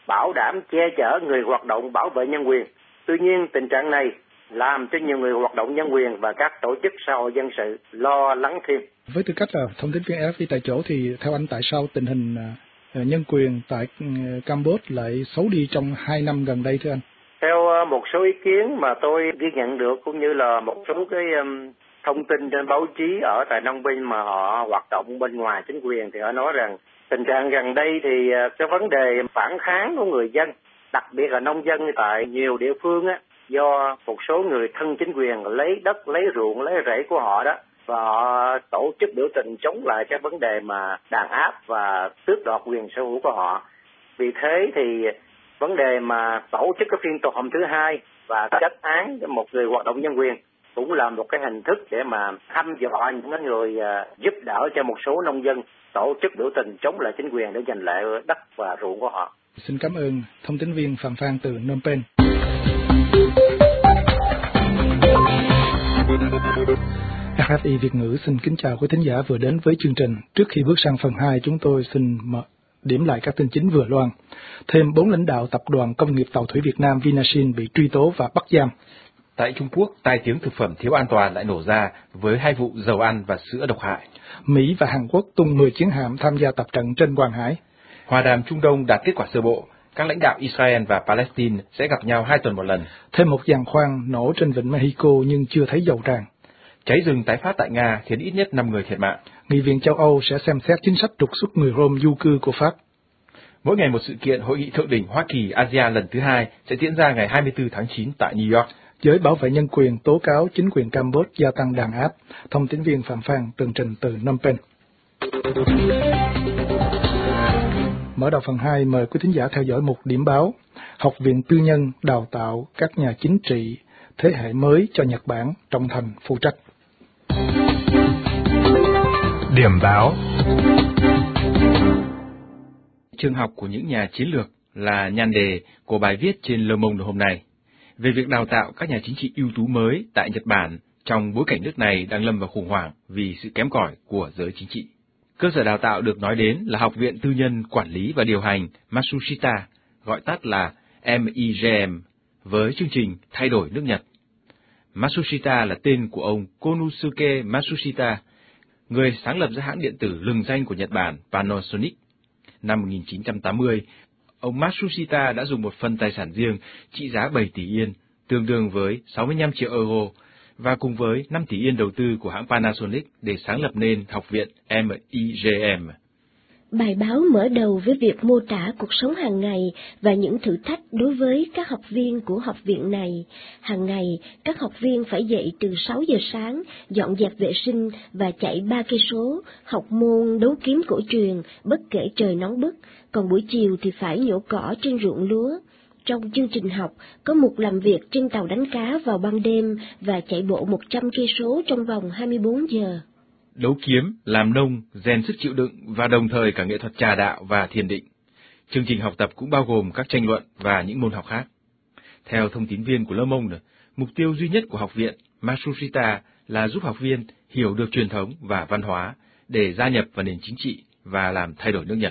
bảo đảm che chở người hoạt động bảo vệ nhân quyền. Tuy nhiên, tình trạng này làm cho nhiều người hoạt động nhân quyền và các tổ chức xã hội dân sự lo lắng thêm. Với tư cách là thông tín viên rờ ép pê tại chỗ thì theo anh, tại sao tình hình nhân quyền tại Campuchia lại xấu đi trong hai năm gần đây thưa anh? Theo một số ý kiến mà tôi ghi nhận được cũng như là một số cái um, thông tin trên báo chí ở tại Phnom Penh mà họ hoạt động bên ngoài chính quyền thì họ nói rằng tình trạng gần đây thì cái vấn đề phản kháng của người dân, đặc biệt là nông dân tại nhiều địa phương á, do một số người thân chính quyền lấy đất, lấy ruộng, lấy rẫy của họ đó, và họ tổ chức biểu tình chống lại cái vấn đề mà đàn áp và tước đoạt quyền sở hữu của họ. Vì thế thì vấn đề mà tổ chức cái phiên tòa hôm thứ hai và kết án một người hoạt động nhân quyền cũng là một cái hình thức để mà hăm dọa những người giúp đỡ cho một số nông dân tổ chức biểu tình chống lại chính quyền để giành lại đất và ruộng của họ. Xin cảm ơn thông tín viên Phạm Phan từ Phnom Penh. rờ ép i Việt ngữ xin kính chào quý thính giả vừa đến với chương trình. Trước khi bước sang phần hai, chúng tôi xin mở điểm lại các tin chính vừa loan. Thêm bốn lãnh đạo tập đoàn công nghiệp tàu thủy Việt Nam Vinasin bị truy tố và bắt giam. Tại Trung Quốc, tai tiếng thực phẩm thiếu an toàn lại nổ ra với hai vụ dầu ăn và sữa độc hại. Mỹ và Hàn Quốc tung mười chiến hạm tham gia tập trận trên Hoàng Hải. Hòa đàm Trung Đông đạt kết quả sơ bộ. Các lãnh đạo Israel và Palestine sẽ gặp nhau hai tuần một lần. Thêm một giàn khoan nổ trên vịnh Mexico nhưng chưa thấy dầu tràn. Cháy rừng tái phát tại Nga khiến ít nhất năm người thiệt mạng. Nghị viện châu Âu sẽ xem xét chính sách trục xuất người Rome du cư của Pháp. Mỗi ngày một sự kiện hội nghị thượng đỉnh Hoa Kỳ a sê an lần thứ hai sẽ diễn ra ngày hai mươi tư tháng chín tại New York. Giới bảo vệ nhân quyền tố cáo chính quyền Campuchia gia tăng đàn áp. Thông tín viên Phạm Phan tường trình từ Phnom Penh. Mở đầu phần hai, mời quý thính giả theo dõi một điểm báo. Học viện tư nhân đào tạo các nhà chính trị thế hệ mới cho Nhật Bản trọng thành phụ trách. Điểm báo. Trường học của những nhà chiến lược là nhan đề của bài viết trên Le Monde hôm nay về việc đào tạo các nhà chính trị ưu tú mới tại Nhật Bản trong bối cảnh nước này đang lâm vào khủng hoảng vì sự kém cỏi của giới chính trị. Cơ sở đào tạo được nói đến là Học viện Tư nhân Quản lý và Điều hành Matsushita, gọi tắt là em i giê em, với chương trình thay đổi nước Nhật. Matsushita là tên của ông Konosuke Matsushita, người sáng lập ra hãng điện tử lừng danh của Nhật Bản Panasonic. Năm một nghìn chín trăm tám mươi, ông Matsushita đã dùng một phần tài sản riêng trị giá bảy tỷ yên, tương đương với sáu mươi lăm triệu euro, và cùng với năm tỷ yên đầu tư của hãng Panasonic để sáng lập nên Học viện em i giê em. Bài báo mở đầu với việc mô tả cuộc sống hàng ngày và những thử thách đối với các học viên của học viện này. Hàng ngày, các học viên phải dậy từ sáu giờ sáng, dọn dẹp vệ sinh và chạy ba cây số, học môn đấu kiếm cổ truyền, bất kể trời nóng bức, còn buổi chiều thì phải nhổ cỏ trên ruộng lúa. Trong chương trình học, có mục làm việc trên tàu đánh cá vào ban đêm và chạy bộ một trăm cây số trong vòng hai mươi bốn giờ. Đấu kiếm, làm nông, rèn sức chịu đựng và đồng thời cả nghệ thuật trà đạo và thiền định. Chương trình học tập cũng bao gồm các tranh luận và những môn học khác. Theo thông tín viên của Le Monde, mục tiêu duy nhất của học viện Matsushita là giúp học viên hiểu được truyền thống và văn hóa để gia nhập vào nền chính trị và làm thay đổi nước Nhật.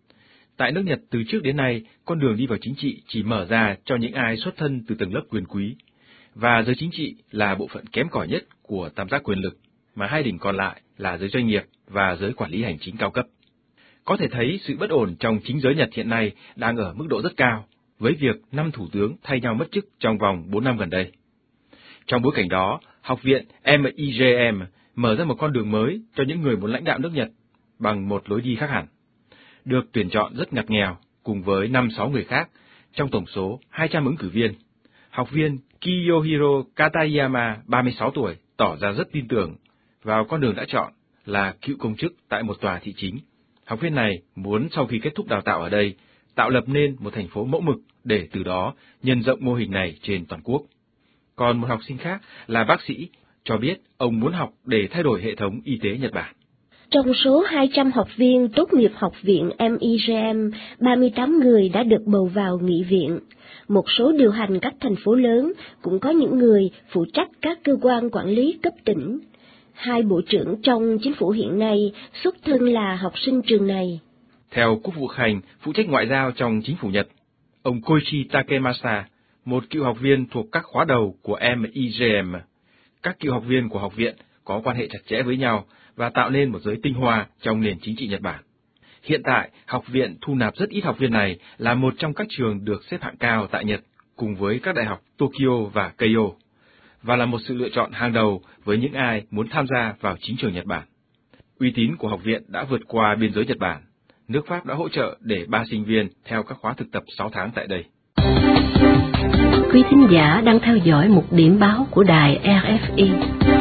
Tại nước Nhật từ trước đến nay, con đường đi vào chính trị chỉ mở ra cho những ai xuất thân từ tầng lớp quyền quý, và giới chính trị là bộ phận kém cỏi nhất của tam giác quyền lực, mà hai đỉnh còn lại là giới doanh nghiệp và giới quản lý hành chính cao cấp. Có thể thấy sự bất ổn trong chính giới Nhật hiện nay đang ở mức độ rất cao, với việc năm thủ tướng thay nhau mất chức trong vòng bốn năm gần đây. Trong bối cảnh đó, Học viện em i giê em mở ra một con đường mới cho những người muốn lãnh đạo nước Nhật bằng một lối đi khác hẳn. Được tuyển chọn rất ngặt nghèo cùng với năm sáu người khác trong tổng số hai trăm ứng cử viên. Học viên Kiyohiro Katayama, ba mươi sáu tuổi, tỏ ra rất tin tưởng vào con đường đã chọn là cựu công chức tại một tòa thị chính. Học viên này muốn sau khi kết thúc đào tạo ở đây, tạo lập nên một thành phố mẫu mực để từ đó nhân rộng mô hình này trên toàn quốc. Còn một học sinh khác là bác sĩ, cho biết ông muốn học để thay đổi hệ thống y tế Nhật Bản. Trong số hai trăm học viên tốt nghiệp học viện em i giê em, ba mươi tám người đã được bầu vào nghị viện. Một số điều hành các thành phố lớn, cũng có những người phụ trách các cơ quan quản lý cấp tỉnh. Hai bộ trưởng trong chính phủ hiện nay xuất thân là học sinh trường này. Theo Quốc vụ Khanh, phụ trách ngoại giao trong chính phủ Nhật, ông Koichi Takemasa, một cựu học viên thuộc các khóa đầu của em i giê em. Các cựu học viên của học viện có quan hệ chặt chẽ với nhau và tạo nên một giới tinh hoa trong nền chính trị Nhật Bản. Hiện tại, học viện thu nạp rất ít học viên này là một trong các trường được xếp hạng cao tại Nhật, cùng với các đại học Tokyo và Keio, và là một sự lựa chọn hàng đầu với những ai muốn tham gia vào chính trường Nhật Bản. Uy tín của học viện đã vượt qua biên giới Nhật Bản. Nước Pháp đã hỗ trợ để ba sinh viên theo các khóa thực tập sáu tháng tại đây. Quý thính giả đang theo dõi một điểm báo của đài rờ ép i.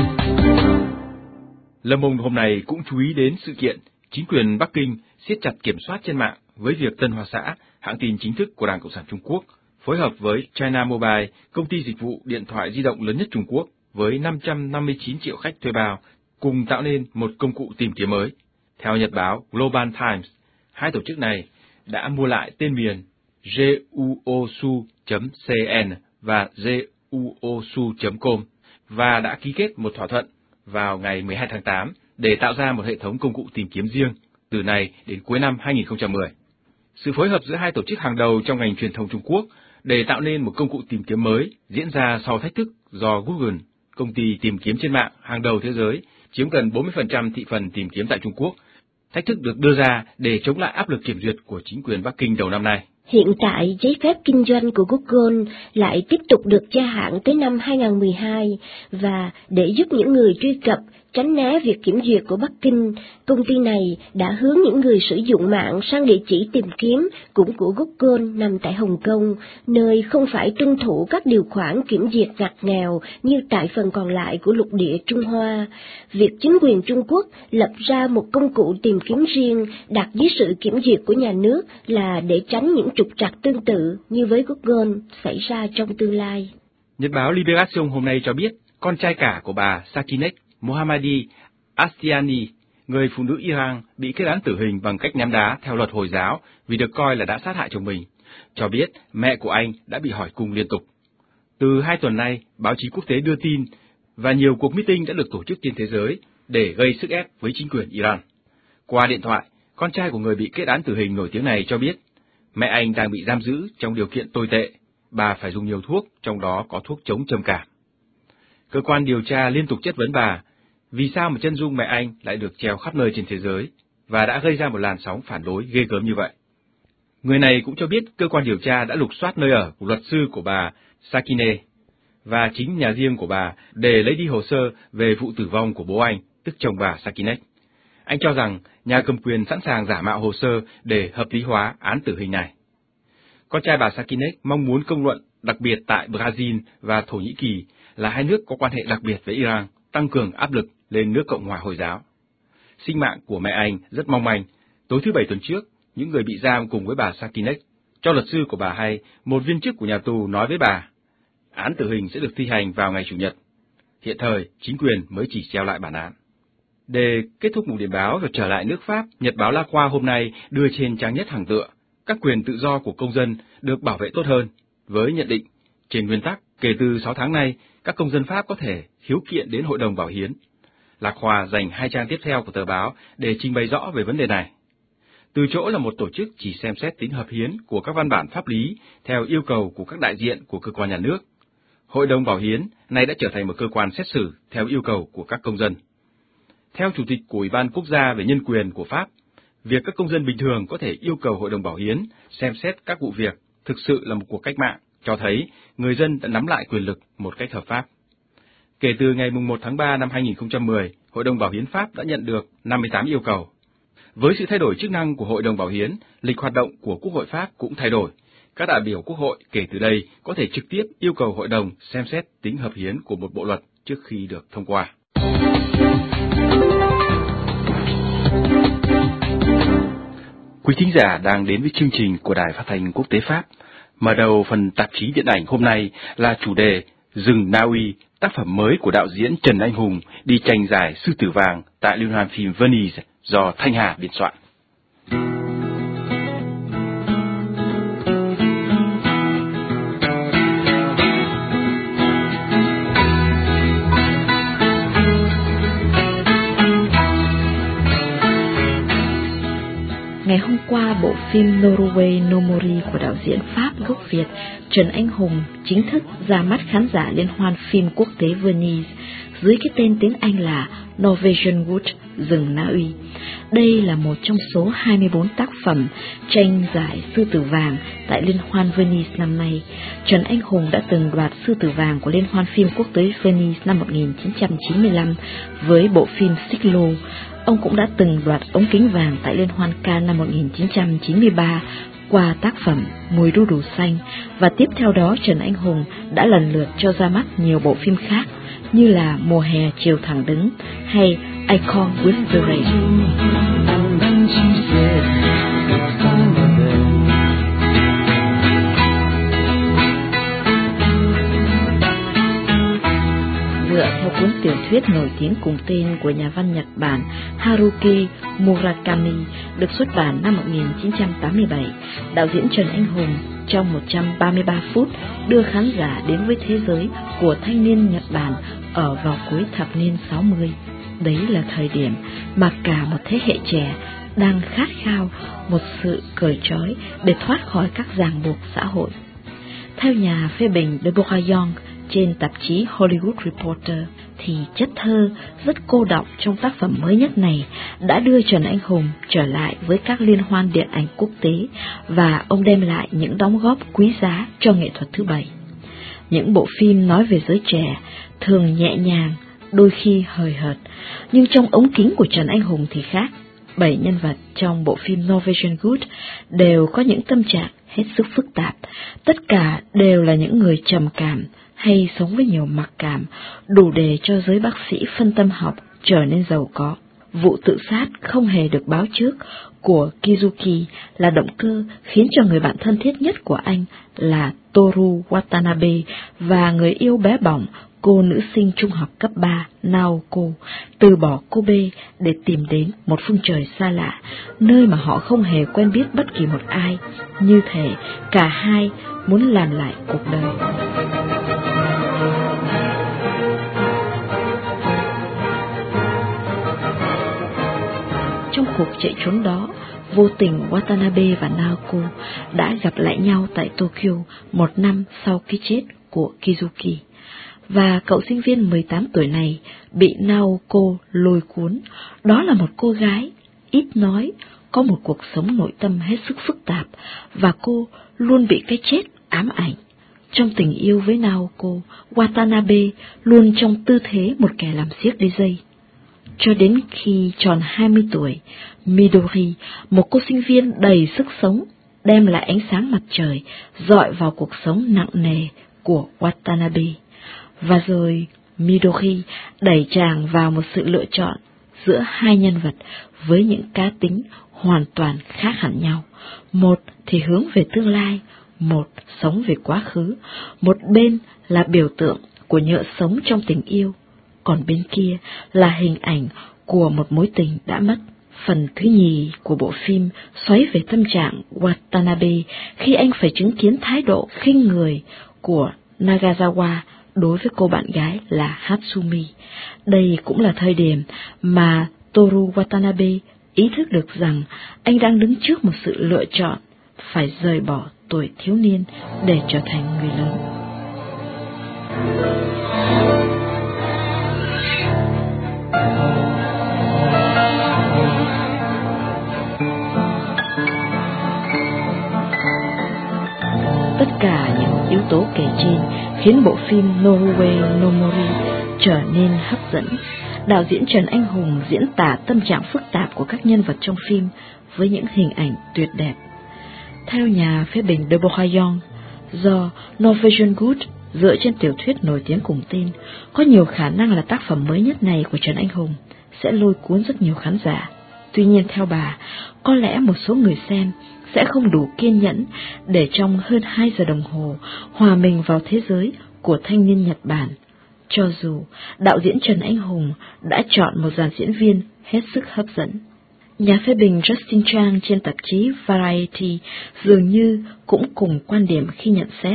Lâm Mông hôm nay cũng chú ý đến sự kiện chính quyền Bắc Kinh siết chặt kiểm soát trên mạng với việc Tân Hoa Xã, hãng tin chính thức của Đảng Cộng sản Trung Quốc, phối hợp với China Mobile, công ty dịch vụ điện thoại di động lớn nhất Trung Quốc, với năm trăm năm mươi chín triệu khách thuê bao, cùng tạo nên một công cụ tìm kiếm mới. Theo nhật báo Global Times, hai tổ chức này đã mua lại tên miền juosu chấm cn và juosu chấm com và đã ký kết một thỏa thuận vào ngày mười hai tháng tám để tạo ra một hệ thống công cụ tìm kiếm riêng từ nay đến cuối năm hai nghìn không trăm mười. Sự phối hợp giữa hai tổ chức hàng đầu trong ngành truyền thông Trung Quốc để tạo nên một công cụ tìm kiếm mới diễn ra sau thách thức do Google, công ty tìm kiếm trên mạng hàng đầu thế giới, chiếm gần bốn mươi phần trăm thị phần tìm kiếm tại Trung Quốc. Thách thức được đưa ra để chống lại áp lực kiểm duyệt của chính quyền Bắc Kinh đầu năm nay. Hiện tại, giấy phép kinh doanh của Google lại tiếp tục được gia hạn tới năm hai nghìn không trăm mười hai, và để giúp những người truy cập tránh né việc kiểm duyệt của Bắc Kinh, công ty này đã hướng những người sử dụng mạng sang địa chỉ tìm kiếm cũng của Google nằm tại Hồng Kông, nơi không phải tuân thủ các điều khoản kiểm duyệt ngặt nghèo như tại phần còn lại của lục địa Trung Hoa. Việc chính quyền Trung Quốc lập ra một công cụ tìm kiếm riêng đặt dưới sự kiểm duyệt của nhà nước là để tránh những trục trặc tương tự như với Google xảy ra trong tương lai. Nhật báo Liberation hôm nay cho biết, con trai cả của bà Sakineh Mohammadi Ashtiani, người phụ nữ Iran bị kết án tử hình bằng cách ném đá theo luật Hồi giáo vì được coi là đã sát hại chồng mình, cho biết mẹ của anh đã bị hỏi cung liên tục. Từ hai tuần nay, báo chí quốc tế đưa tin và nhiều cuộc meeting đã được tổ chức trên thế giới để gây sức ép với chính quyền Iran. Qua điện thoại, con trai của người bị kết án tử hình nổi tiếng này cho biết mẹ anh đang bị giam giữ trong điều kiện tồi tệ, bà phải dùng nhiều thuốc, trong đó có thuốc chống trầm cảm. Cơ quan điều tra liên tục chất vấn bà vì sao mà chân dung mẹ anh lại được treo khắp nơi trên thế giới và đã gây ra một làn sóng phản đối ghê gớm như vậy. Người này cũng cho biết cơ quan điều tra đã lục soát nơi ở của luật sư của bà Sakineh và chính nhà riêng của bà để lấy đi hồ sơ về vụ tử vong của bố anh, tức chồng bà Sakineh. Anh cho rằng nhà cầm quyền sẵn sàng giả mạo hồ sơ để hợp lý hóa án tử hình này. Con trai bà Sakineh mong muốn công luận, đặc biệt tại Brazil và Thổ Nhĩ Kỳ, là hai nước có quan hệ đặc biệt với Iran, tăng cường áp lực lên nước Cộng hòa Hồi giáo. Sinh mạng của mẹ anh rất mong manh. Tối thứ Bảy tuần trước, những người bị giam cùng với bà Sakineh cho luật sư của bà hay một viên chức của nhà tù nói với bà, án tử hình sẽ được thi hành vào ngày Chủ nhật. Hiện thời, chính quyền mới chỉ treo lại bản án. Để kết thúc mục điểm báo và trở lại nước Pháp, Nhật báo La Croix hôm nay đưa trên trang nhất hàng tựa, các quyền tự do của công dân được bảo vệ tốt hơn, với nhận định, trên nguyên tắc, kể từ sáu tháng nay, các công dân Pháp có thể khiếu kiện đến Hội đồng Bảo hiến. La Croix dành hai trang tiếp theo của tờ báo để trình bày rõ về vấn đề này. Từ chỗ là một tổ chức chỉ xem xét tính hợp hiến của các văn bản pháp lý theo yêu cầu của các đại diện của cơ quan nhà nước, Hội đồng Bảo hiến nay đã trở thành một cơ quan xét xử theo yêu cầu của các công dân. Theo Chủ tịch của Ủy ban Quốc gia về Nhân quyền của Pháp, việc các công dân bình thường có thể yêu cầu Hội đồng Bảo hiến xem xét các vụ việc thực sự là một cuộc cách mạng, cho thấy người dân đã nắm lại quyền lực một cách hợp pháp. Kể từ ngày mùng một tháng ba năm hai nghìn không trăm mười, Hội đồng Bảo hiến Pháp đã nhận được năm mươi tám yêu cầu. Với sự thay đổi chức năng của Hội đồng Bảo hiến, lịch hoạt động của Quốc hội Pháp cũng thay đổi. Các đại biểu Quốc hội kể từ đây có thể trực tiếp yêu cầu Hội đồng xem xét tính hợp hiến của một bộ luật trước khi được thông qua. Quý thính giả đang đến với chương trình của Đài Phát thanh Quốc tế Pháp. Mở đầu phần tạp chí điện ảnh hôm nay là chủ đề Rừng Na Uy, tác phẩm mới của đạo diễn Trần Anh Hùng đi tranh giải Sư tử vàng tại Liên hoan phim Venice do Thanh Hà biên soạn. Ngày hôm qua, bộ phim Norway No Mori của đạo diễn Pháp gốc Việt Trần Anh Hùng chính thức ra mắt khán giả liên hoan phim quốc tế Venice dưới cái tên tiếng Anh là Norwegian Wood, rừng Na Uy. Đây là một trong số hai mươi bốn tác phẩm tranh giải Sư tử vàng tại Liên hoan Venice năm nay. Trần Anh Hùng đã từng đoạt Sư tử vàng của Liên hoan phim quốc tế Venice năm một nghìn chín trăm chín mươi lăm với bộ phim Xích Lô. Ông cũng đã từng đoạt ống kính vàng tại Liên hoan Cannes năm một nghìn chín trăm chín mươi ba qua tác phẩm Mùi đu đủ xanh, và tiếp theo đó Trần Anh Hùng đã lần lượt cho ra mắt nhiều bộ phim khác như là Mùa hè chiều thẳng đứng hay Icon with the Rain. Dựa theo cuốn tiểu thuyết nổi tiếng cùng tên của nhà văn Nhật Bản Haruki Murakami được xuất bản năm một nghìn chín trăm tám mươi bảy, đạo diễn Trần Anh Hùng trong một trăm ba mươi ba phút đưa khán giả đến với thế giới của thanh niên Nhật Bản ở vào cuối thập niên sáu mươi. Đấy là thời điểm mà cả một thế hệ trẻ đang khát khao một sự cởi trói để thoát khỏi các ràng buộc xã hội. Theo nhà phê bình Deborah Young trên tạp chí Hollywood Reporter, thì chất thơ rất cô đọng trong tác phẩm mới nhất này đã đưa Trần Anh Hùng trở lại với các liên hoan điện ảnh quốc tế, và ông đem lại những đóng góp quý giá cho nghệ thuật thứ bảy. Những bộ phim nói về giới trẻ thường nhẹ nhàng, đôi khi hời hợt, nhưng trong ống kính của Trần Anh Hùng thì khác. Bảy nhân vật trong bộ phim Norwegian Wood đều có những tâm trạng hết sức phức tạp, tất cả đều là những người trầm cảm hay sống với nhiều mặc cảm, đủ để cho giới bác sĩ phân tâm học trở nên giàu có. Vụ tự sát không hề được báo trước của Kizuki là động cơ khiến cho người bạn thân thiết nhất của anh là Toru Watanabe và người yêu bé bỏng cô nữ sinh trung học cấp ba Naoko từ bỏ Kobe để tìm đến một phương trời xa lạ, nơi mà họ không hề quen biết bất kỳ một ai, như thể cả hai muốn làm lại cuộc đời. Trong cuộc chạy trốn đó, vô tình Watanabe và Naoko đã gặp lại nhau tại Tokyo một năm sau cái chết của Kizuki. Và cậu sinh viên mười tám tuổi này bị Naoko lôi cuốn. Đó là một cô gái ít nói, có một cuộc sống nội tâm hết sức phức tạp, và cô luôn bị cái chết ám ảnh. Trong tình yêu với Naoko, Watanabe luôn trong tư thế một kẻ làm xiếc đế dây. Cho đến khi tròn hai mươi tuổi, Midori, một cô sinh viên đầy sức sống, đem lại ánh sáng mặt trời, dọi vào cuộc sống nặng nề của Watanabe. Và rồi Midori đẩy chàng vào một sự lựa chọn giữa hai nhân vật với những cá tính hoàn toàn khác hẳn nhau. Một thì hướng về tương lai, một sống về quá khứ. Một bên là biểu tượng của nhựa sống trong tình yêu, còn bên kia là hình ảnh của một mối tình đã mất. Phần thứ nhì của bộ phim xoáy về tâm trạng Watanabe khi anh phải chứng kiến thái độ khinh người của Nagasawa đối với cô bạn gái là Hatsumi. Đây cũng là thời điểm mà Toru Watanabe ý thức được rằng anh đang đứng trước một sự lựa chọn, phải rời bỏ tuổi thiếu niên để trở thành người lớn. Tất cả những yếu tố kể trên khiến bộ phim Norway No Mori trở nên hấp dẫn. Đạo diễn Trần Anh Hùng diễn tả tâm trạng phức tạp của các nhân vật trong phim với những hình ảnh tuyệt đẹp. Theo nhà phê bình Deborah Young, do Norwegian Wood dựa trên tiểu thuyết nổi tiếng cùng tên, có nhiều khả năng là tác phẩm mới nhất này của Trần Anh Hùng sẽ lôi cuốn rất nhiều khán giả. Tuy nhiên theo bà, có lẽ một số người xem sẽ không đủ kiên nhẫn để trong hơn hai giờ đồng hồ hòa mình vào thế giới của thanh niên Nhật Bản, cho dù đạo diễn Trần Anh Hùng đã chọn một dàn diễn viên hết sức hấp dẫn. Nhà phê bình Justin Chang trên tạp chí Variety dường như cũng cùng quan điểm khi nhận xét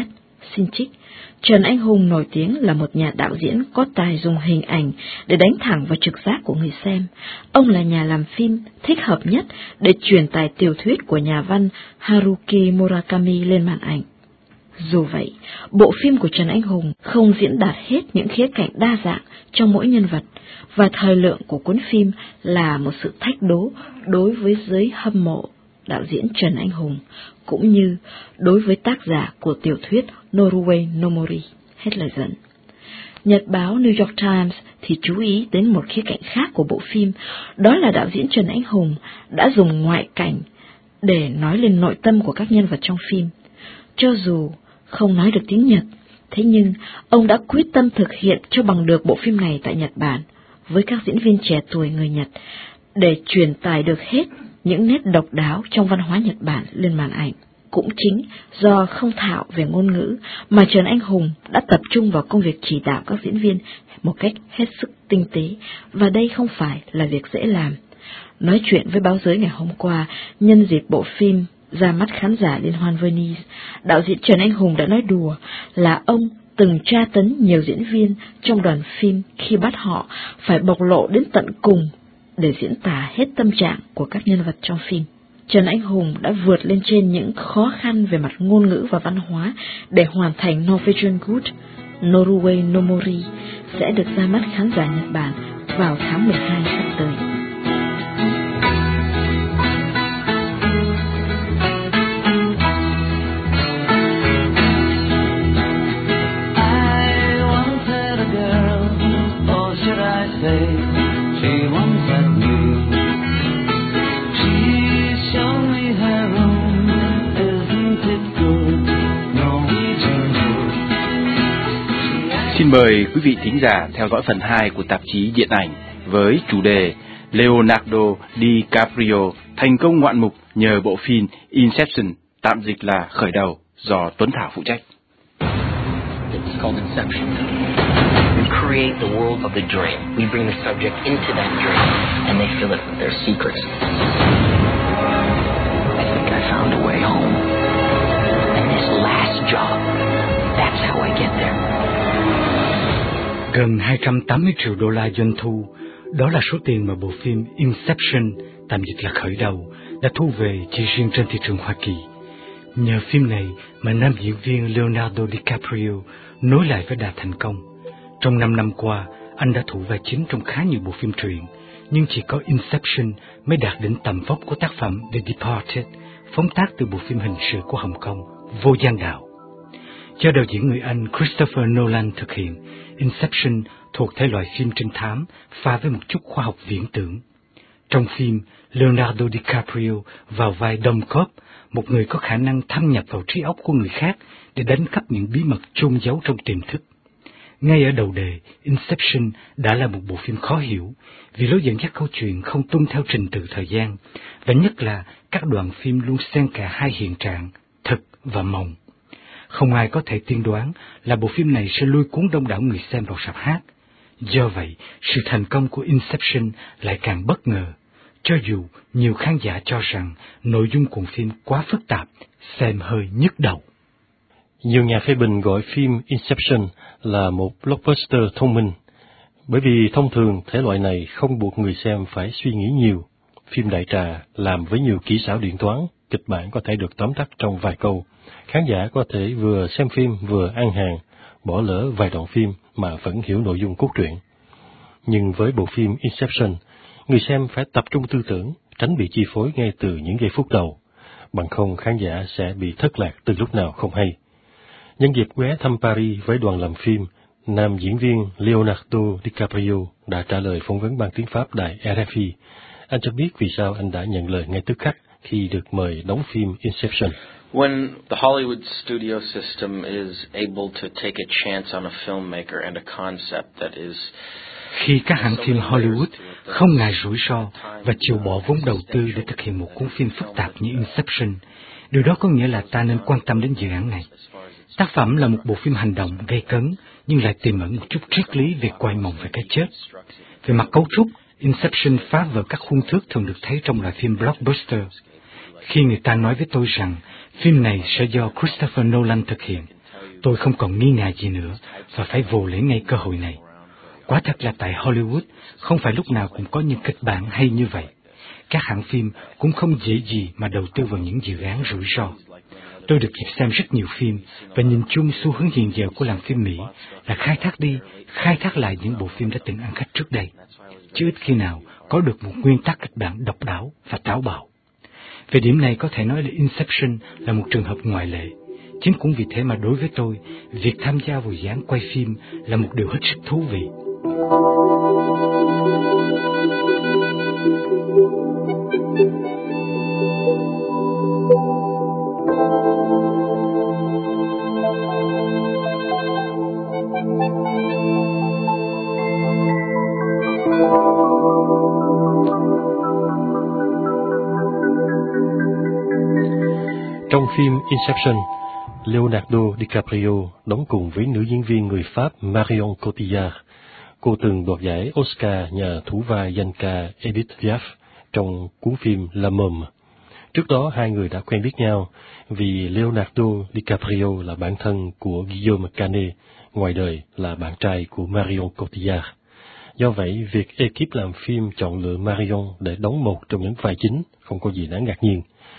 Xin trích, Trần Anh Hùng nổi tiếng là một nhà đạo diễn có tài dùng hình ảnh để đánh thẳng vào trực giác của người xem. Ông là nhà làm phim thích hợp nhất để truyền tải tiểu thuyết của nhà văn Haruki Murakami lên màn ảnh. Dù vậy, bộ phim của Trần Anh Hùng không diễn đạt hết những khía cạnh đa dạng trong mỗi nhân vật, và thời lượng của cuốn phim là một sự thách đố đối với giới hâm mộ đạo diễn Trần Anh Hùng, cũng như đối với tác giả của tiểu thuyết Noruwei no Mori. Hết lời dẫn. Nhật báo New York Times thì chú ý đến một khía cạnh khác của bộ phim, đó là đạo diễn Trần Anh Hùng đã dùng ngoại cảnh để nói lên nội tâm của các nhân vật trong phim. Cho dù không nói được tiếng Nhật, thế nhưng ông đã quyết tâm thực hiện cho bằng được bộ phim này tại Nhật Bản với các diễn viên trẻ tuổi người Nhật để truyền tải được hết những nét độc đáo trong văn hóa Nhật Bản lên màn ảnh. Cũng chính do không thạo về ngôn ngữ mà Trần Anh Hùng đã tập trung vào công việc chỉ đạo các diễn viên một cách hết sức tinh tế, và đây không phải là việc dễ làm. Nói chuyện với báo giới ngày hôm qua, nhân dịp bộ phim ra mắt khán giả liên hoan Venice, đạo diễn Trần Anh Hùng đã nói đùa là ông từng tra tấn nhiều diễn viên trong đoàn phim khi bắt họ phải bộc lộ đến tận cùng để diễn tả hết tâm trạng của các nhân vật trong phim. Trần Anh Hùng đã vượt lên trên những khó khăn về mặt ngôn ngữ và văn hóa để hoàn thành Norwegian Wood. Noruwei no Mori sẽ được ra mắt khán giả Nhật Bản vào tháng mười hai sắp tới. Xin mời quý vị thính giả theo dõi phần hai của tạp chí Điện ảnh với chủ đề Leonardo DiCaprio thành công ngoạn mục nhờ bộ phim Inception, tạm dịch là Khởi đầu, do Tuấn Thảo phụ trách. It's called Inception. We create the world of the dream. We bring the subject into that dream, and they fill it with their secrets. I think I found a way home. And this last job, that's how I get there. Gần hai trăm tám mươi triệu đô la doanh thu, đó là số tiền mà bộ phim Inception, tạm dịch là Khởi đầu, đã thu về chỉ riêng trên thị trường Hoa Kỳ. Nhờ phim này mà nam diễn viên Leonardo DiCaprio nối lại với đà thành công. Trong năm năm qua, anh đã thủ vai chính trong khá nhiều bộ phim truyện, nhưng chỉ có Inception mới đạt đến tầm vóc của tác phẩm The Departed, phóng tác từ bộ phim hình sự của Hồng Kông, Vô Gian Đạo. Do đạo diễn người Anh Christopher Nolan thực hiện, Inception thuộc thể loại phim trinh thám pha với một chút khoa học viễn tưởng. Trong phim, Leonardo DiCaprio vào vai Dom Cobb, một người có khả năng thâm nhập vào trí óc của người khác để đánh cắp những bí mật chôn giấu trong tiềm thức. Ngay ở đầu đề, Inception đã là một bộ phim khó hiểu vì lối dẫn dắt câu chuyện không tuân theo trình tự thời gian, và nhất là các đoạn phim luôn xen cả hai hiện trạng, thực và mộng. Không ai có thể tiên đoán là bộ phim này sẽ lôi cuốn đông đảo người xem vào rạp hát. Do vậy, sự thành công của Inception lại càng bất ngờ, cho dù nhiều khán giả cho rằng nội dung cuộn phim quá phức tạp, xem hơi nhức đầu. Nhiều nhà phê bình gọi phim Inception là một blockbuster thông minh, bởi vì thông thường thể loại này không buộc người xem phải suy nghĩ nhiều. Phim đại trà làm với nhiều kỹ xảo điện toán, kịch bản có thể được tóm tắt trong vài câu. Khán giả có thể vừa xem phim vừa ăn hàng, bỏ lỡ vài đoạn phim mà vẫn hiểu nội dung cốt truyện. Nhưng với bộ phim Inception, người xem phải tập trung tư tưởng, tránh bị chi phối ngay từ những giây phút đầu, bằng không khán giả sẽ bị thất lạc từ lúc nào không hay. Nhân dịp ghé thăm Paris với đoàn làm phim, nam diễn viên Leonardo DiCaprio đã trả lời phỏng vấn ban tiếng Pháp đài R F I. Anh cho biết vì sao anh đã nhận lời ngay tức khắc khi được mời đóng phim Inception. When the Hollywood studio system is able to take a chance on a filmmaker and a concept that is Khi các hãng phim Hollywood không ngại rủi ro và chịu bỏ vốn đầu tư để thực hiện một cuốn phim phức tạp như Inception, điều đó có nghĩa là ta nên quan tâm đến dự án này. Tác phẩm là một bộ phim hành động gây cấn, nhưng lại tiềm ẩn một chút triết lý về quay mộng về cái chết. Về mặt cấu trúc, Inception phá vỡ các khuôn thước thường được thấy trong loại phim blockbuster. Khi người ta nói với tôi rằng phim này sẽ do Christopher Nolan thực hiện, Tôi không còn nghi ngại gì nữa và phải vồ lấy ngay cơ hội này. Quả thật là tại Hollywood, không phải lúc nào cũng có những kịch bản hay như vậy. Các hãng phim cũng không dễ gì mà đầu tư vào những dự án rủi ro. Tôi được dịp xem rất nhiều phim và nhìn chung xu hướng hiện giờ của làng phim Mỹ là khai thác đi, khai thác lại những bộ phim đã từng ăn khách trước đây, chứ ít khi nào có được một nguyên tắc kịch bản độc đáo và táo bạo. Về điểm này có thể nói là Inception là một trường hợp ngoại lệ. Chính cũng vì thế mà đối với tôi, việc tham gia vào dự án quay phim là một điều hết sức thú vị. Trong phim Inception, Leonardo DiCaprio đóng cùng với nữ diễn viên người Pháp Marion Cotillard. Cô từng đoạt giải Oscar nhờ thủ vai danh ca Edith Piaf trong cuốn phim La Môme. Trước đó hai người đã quen biết nhau vì Leonardo DiCaprio là bạn thân của Guillaume Canet, ngoài đời là bạn trai của Marion Cotillard. Do vậy, việc ekip làm phim chọn lựa Marion để đóng một trong những vai chính không có gì đáng ngạc nhiên,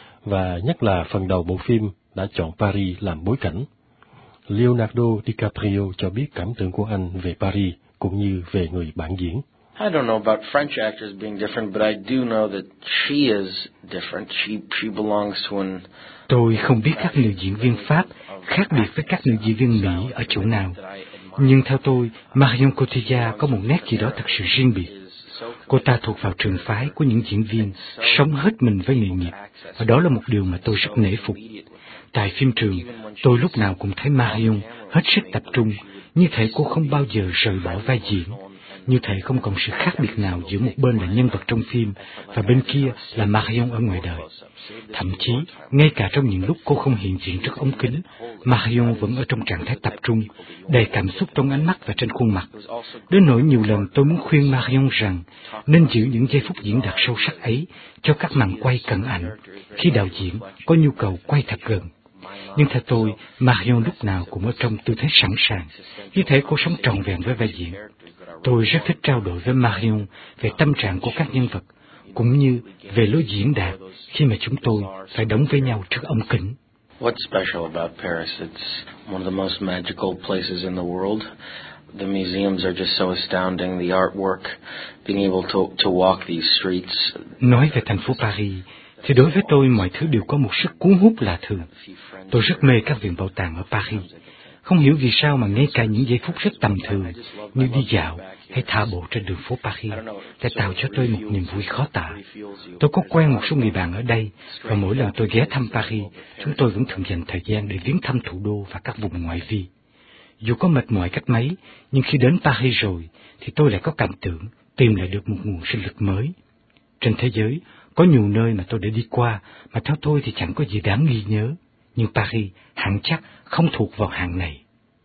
và nhất là phần đầu bộ phim đã chọn Paris làm bối cảnh. Leonardo DiCaprio cho biết cảm tưởng của anh về Paris cũng như về người bản diễn. I don't know about French actors being different, but I do know that she is different. She she belongs to an... Tôi không biết các nữ diễn viên Pháp khác biệt với các nữ diễn viên Mỹ ở chỗ nào, nhưng theo tôi, Marion Cotillard có một nét gì đó thật sự riêng biệt. Cô ta thuộc vào trường phái của những diễn viên sống hết mình với nghề nghiệp, và đó là một điều mà tôi rất nể phục. Tại phim trường, tôi lúc nào cũng thấy Marion hết sức tập trung, như thể cô không bao giờ rời bỏ vai diễn, như thể không còn sự khác biệt nào giữa một bên là nhân vật trong phim và bên kia là Marion ở ngoài đời. Thậm chí, ngay cả trong những lúc cô không hiện diện trước ống kính, Marion vẫn ở trong trạng thái tập trung, đầy cảm xúc trong ánh mắt và trên khuôn mặt. Đến nỗi nhiều lần tôi muốn khuyên Marion rằng nên giữ những giây phút diễn đạt sâu sắc ấy cho các màn quay cận ảnh, khi đạo diễn có nhu cầu quay thật gần. Nhưng theo tôi, Marion lúc nào cũng ở trong tư thế sẵn sàng, như thể cô sống trọn vẹn với vai diễn. Tôi rất thích trao đổi với Marion về tâm trạng của các nhân vật, cũng như về lối diễn đạt khi mà chúng tôi phải đóng với nhau trước ống kính. What's special about Paris? It's one of the most magical places in the world. The museums are just so astounding. The artwork, being able to to walk these streets. Nói về thành phố Paris, thì đối với tôi mọi thứ đều có một sức cuốn hút lạ thường. Tôi rất mê các viện bảo tàng ở Paris. Không hiểu vì sao mà ngay cả những giây phút rất tầm thường như đi dạo hay thả bộ trên đường phố Paris lại tạo cho tôi một niềm vui khó tả. Tôi có quen một số người bạn ở đây, và mỗi lần tôi ghé thăm Paris, chúng tôi vẫn thường dành thời gian để viếng thăm thủ đô và các vùng ngoại vi. Dù có mệt mỏi cách mấy, nhưng khi đến Paris rồi, thì tôi lại có cảm tưởng tìm lại được một nguồn sinh lực mới. Trên thế giới, có nhiều nơi mà tôi đã đi qua, mà theo tôi thì chẳng có gì đáng ghi nhớ. Nhưng Paris hẳn chắc không thuộc vào hạng này.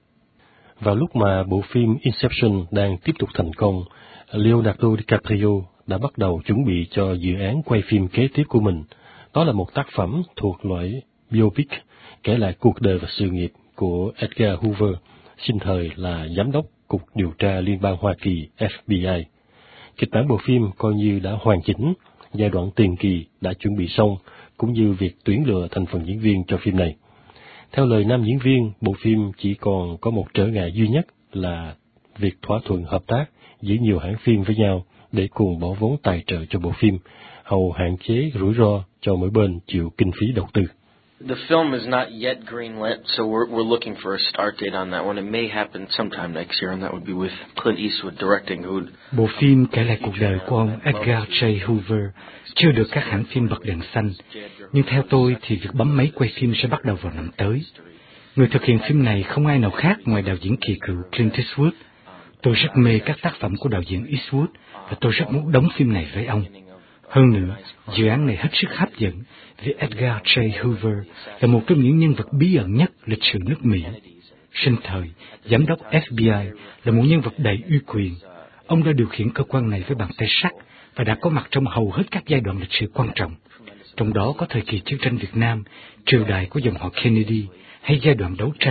Vào lúc mà bộ phim Inception đang tiếp tục thành công, Leonardo DiCaprio đã bắt đầu chuẩn bị cho dự án quay phim kế tiếp của mình. Đó là một tác phẩm thuộc loại biopic, kể lại cuộc đời và sự nghiệp của Edgar Hoover, sinh thời là giám đốc Cục Điều tra Liên bang Hoa Kỳ F B I. Kịch bản bộ phim coi như đã hoàn chỉnh, giai đoạn tiền kỳ đã chuẩn bị xong, cũng như việc tuyển lựa thành phần diễn viên cho phim này. Theo lời nam diễn viên, bộ phim chỉ còn có một trở ngại duy nhất là việc thỏa thuận hợp tác giữa nhiều hãng phim với nhau để cùng bỏ vốn tài trợ cho bộ phim, hầu hạn chế rủi ro cho mỗi bên chịu kinh phí đầu tư. The film is not yet greenlit, so we're we're looking for a start date on that one. It may happen sometime next year, and that would be with Clint Eastwood directing. Who Bộ phim kể lại cuộc đời của ông Edgar J. Hoover chưa được các hãng phim bật đèn xanh, nhưng theo tôi thì việc bấm máy quay phim sẽ bắt đầu vào năm tới. Người thực hiện phim này không ai nào khác ngoài đạo diễn kỳ cựu Clint Eastwood. Tôi rất mê các tác phẩm của đạo diễn Eastwood và tôi rất muốn đóng phim này với ông. Hơn nữa, dự án này hết sức hấp dẫn vì Edgar J. Hoover là một trong những nhân vật bí ẩn nhất lịch sử nước Mỹ. Sinh thời, giám đốc F B I là một nhân vật đầy uy quyền. Ông đã điều khiển cơ quan này với bàn tay sắt và đã có mặt trong hầu hết các giai đoạn lịch sử quan trọng. Trong đó có thời kỳ chiến tranh Việt Nam, triều đại của dòng họ Kennedy, hay giai đoạn đấu tranh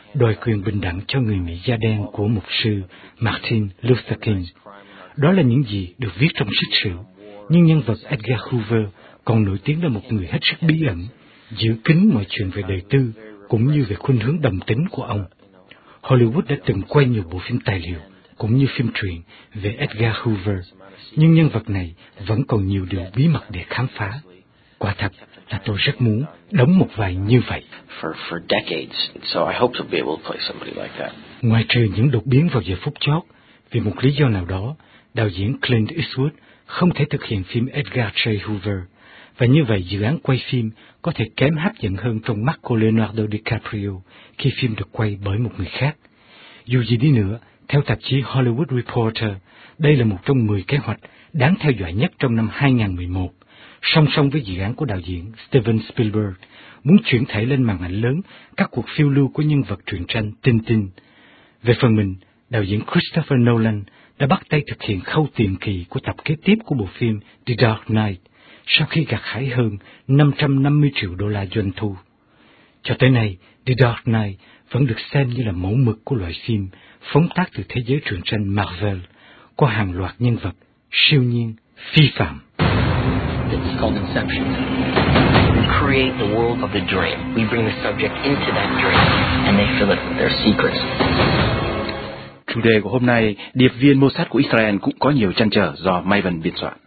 đòi quyền bình đẳng cho người Mỹ da đen của mục sư Martin Luther King. Đó là những gì được viết trong sách sử, nhưng nhân vật Edgar Hoover còn nổi tiếng là một người hết sức bí ẩn, giữ kín mọi chuyện về đời tư, cũng như về khuynh hướng đồng tính của ông. Hollywood đã từng quay nhiều bộ phim tài liệu, cũng như phim truyện về Edgar Hoover, nhưng nhân vật này vẫn còn nhiều điều bí mật để khám phá. Quả thật là tôi rất muốn đóng một vai như vậy. For, for decades, so I hope to be able to play somebody like that. Ngoài trừ những đột biến vào giờ phút chót, vì một lý do nào đó, đạo diễn Clint Eastwood không thể thực hiện phim Edgar J. Hoover, và như vậy dự án quay phim có thể kém hấp dẫn hơn trong mắt của Leonardo DiCaprio khi phim được quay bởi một người khác. Dù gì đi nữa, theo tạp chí Hollywood Reporter, đây là một trong mười kế hoạch đáng theo dõi nhất trong năm hai không một một, song song với dự án của đạo diễn Steven Spielberg, muốn chuyển thể lên màn ảnh lớn các cuộc phiêu lưu của nhân vật truyện tranh Tintin. Về phần mình, đạo diễn Christopher Nolan đã bắt tay thực hiện khâu tiền kỳ của tập kế tiếp của bộ phim The Dark Knight, sau khi gặt hái hơn năm trăm năm mươi triệu đô la doanh thu. Cho tới nay, The Dark Knight vẫn được xem như là mẫu mực của loại phim phóng tác từ thế giới truyện tranh Marvel, qua hàng loạt nhân vật siêu nhiên, phi phạm. It's called Inception. We create the world of the dream. We bring the subject into that dream, and they fill it with their secrets. Chủ đề của hôm nay, điệp viên Mossad của Israel cũng có nhiều trăn trở do Maven biên soạn.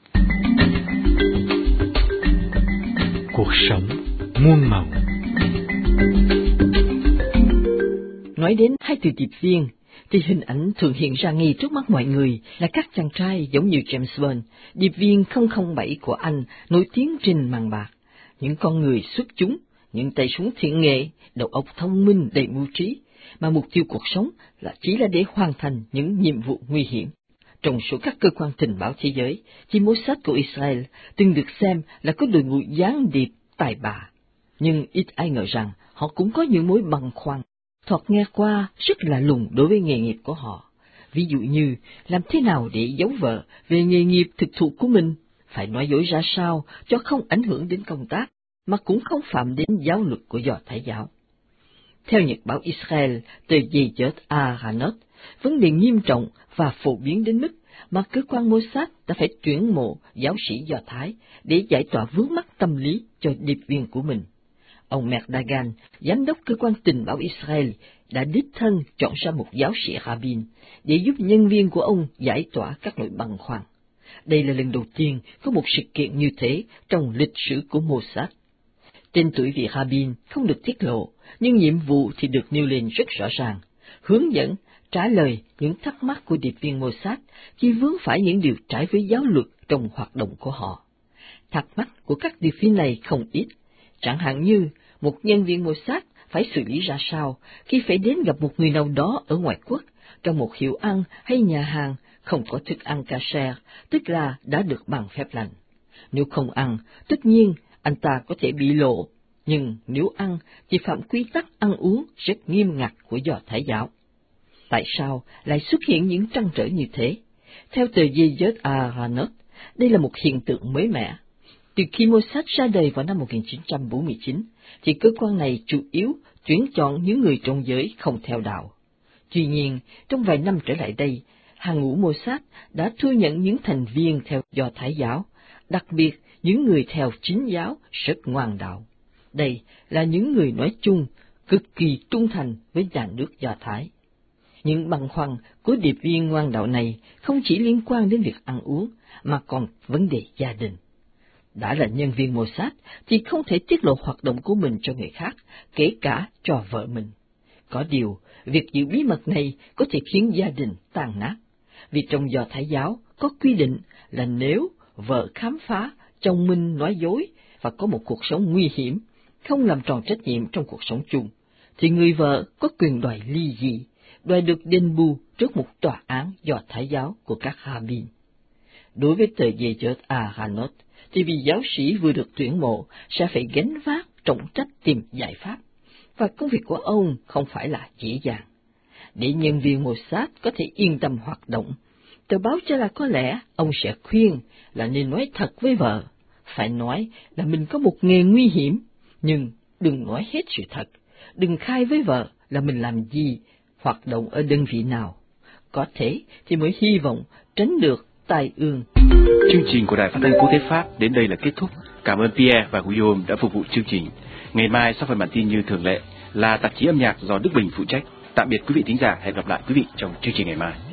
Cuộc sống muôn màu. Nói đến hai từ điệp viên, thì hình ảnh thường hiện ra ngay trước mắt mọi người là các chàng trai giống như James Bond, điệp viên không không bảy của Anh nổi tiếng trên màn bạc, những con người xuất chúng, những tay súng thiện nghệ, đầu óc thông minh đầy mưu trí, mà mục tiêu cuộc sống là chỉ là để hoàn thành những nhiệm vụ nguy hiểm. Trong số các cơ quan tình báo thế giới, thì Mossad của Israel từng được xem là có đội ngũ gián điệp tài ba, nhưng ít ai ngờ rằng họ cũng có những mối băn khoăn, thoạt nghe qua rất là lùng đối với nghề nghiệp của họ. Ví dụ như, làm thế nào để giấu vợ về nghề nghiệp thực thụ của mình, phải nói dối ra sao cho không ảnh hưởng đến công tác, mà cũng không phạm đến giáo luật của Do Thái giáo. Theo nhật báo Israel, tờ Yediot Ahronot, vấn đề nghiêm trọng và phổ biến đến mức mà cơ quan Mossad đã phải tuyển mộ giáo sĩ Do Thái để giải tỏa vướng mắc tâm lý cho điệp viên của mình. Ông Meir Dagan, giám đốc cơ quan tình báo Israel, đã đích thân chọn ra một giáo sĩ rabbin để giúp nhân viên của ông giải tỏa các nỗi băn khoăn. Đây là lần đầu tiên có một sự kiện như thế trong lịch sử của Mossad. Tên tuổi vị rabbin không được tiết lộ, nhưng nhiệm vụ thì được nêu lên rất rõ ràng: hướng dẫn, trả lời những thắc mắc của điệp viên Mossad khi vướng phải những điều trái với giáo luật trong hoạt động của họ. Thắc mắc của các điệp viên này không ít, chẳng hạn như một nhân viên Mossad phải xử lý ra sao khi phải đến gặp một người nào đó ở ngoại quốc trong một hiệu ăn hay nhà hàng không có thức ăn kasher, tức là đã được bằng phép lành. Nếu không ăn, tất nhiên anh ta có thể bị lộ, nhưng nếu ăn thì phạm quy tắc ăn uống rất nghiêm ngặt của Do Thái giáo. Tại sao lại xuất hiện những trăn trở như thế? Theo tờ Yediot Ahronot, đây là một hiện tượng mới mẻ. Từ khi Mossad ra đời vào năm một nghìn chín trăm bốn mươi chín, thì cơ quan này chủ yếu tuyển chọn những người trong giới không theo đạo. Tuy nhiên, trong vài năm trở lại đây, hàng ngũ Mossad đã thu nhận những thành viên theo Do Thái giáo, đặc biệt những người theo Chính giáo rất ngoan đạo. Đây là những người nói chung cực kỳ trung thành với nhà nước Do Thái. Những băn khoăn của điệp viên ngoan đạo này không chỉ liên quan đến việc ăn uống, mà còn vấn đề gia đình. Đã là nhân viên Mossad thì không thể tiết lộ hoạt động của mình cho người khác, kể cả cho vợ mình. Có điều, việc giữ bí mật này có thể khiến gia đình tan nát, vì trong Do Thái giáo có quy định là nếu vợ khám phá chồng mình nói dối và có một cuộc sống nguy hiểm, không làm tròn trách nhiệm trong cuộc sống chung, thì người vợ có quyền đòi ly dị, đòi được đền bù trước một tòa án Do Thái giáo của các rabbin. Đối với tờ Yediot Ahronot, thì vì giáo sĩ vừa được tuyển mộ sẽ phải gánh vác trọng trách tìm giải pháp, và công việc của ông không phải là dễ dàng. Để nhân viên Mossad có thể yên tâm hoạt động, tờ báo cho là có lẽ ông sẽ khuyên là nên nói thật với vợ, phải nói là mình có một nghề nguy hiểm, nhưng đừng nói hết sự thật, đừng khai với vợ là mình làm gì, hoạt động ở đơn vị nào. Có thế thì mới hy vọng tránh được tai ương. Chương trình của Đài Phát thanh Quốc tế Pháp đến đây là kết thúc. Cảm ơn Pierre và Guillaume đã phục vụ chương trình. Ngày mai sau phần bản tin như thường lệ là tạp chí âm nhạc do Đức Bình phụ trách. Tạm biệt quý vị thính giả, hẹn gặp lại quý vị trong chương trình ngày mai.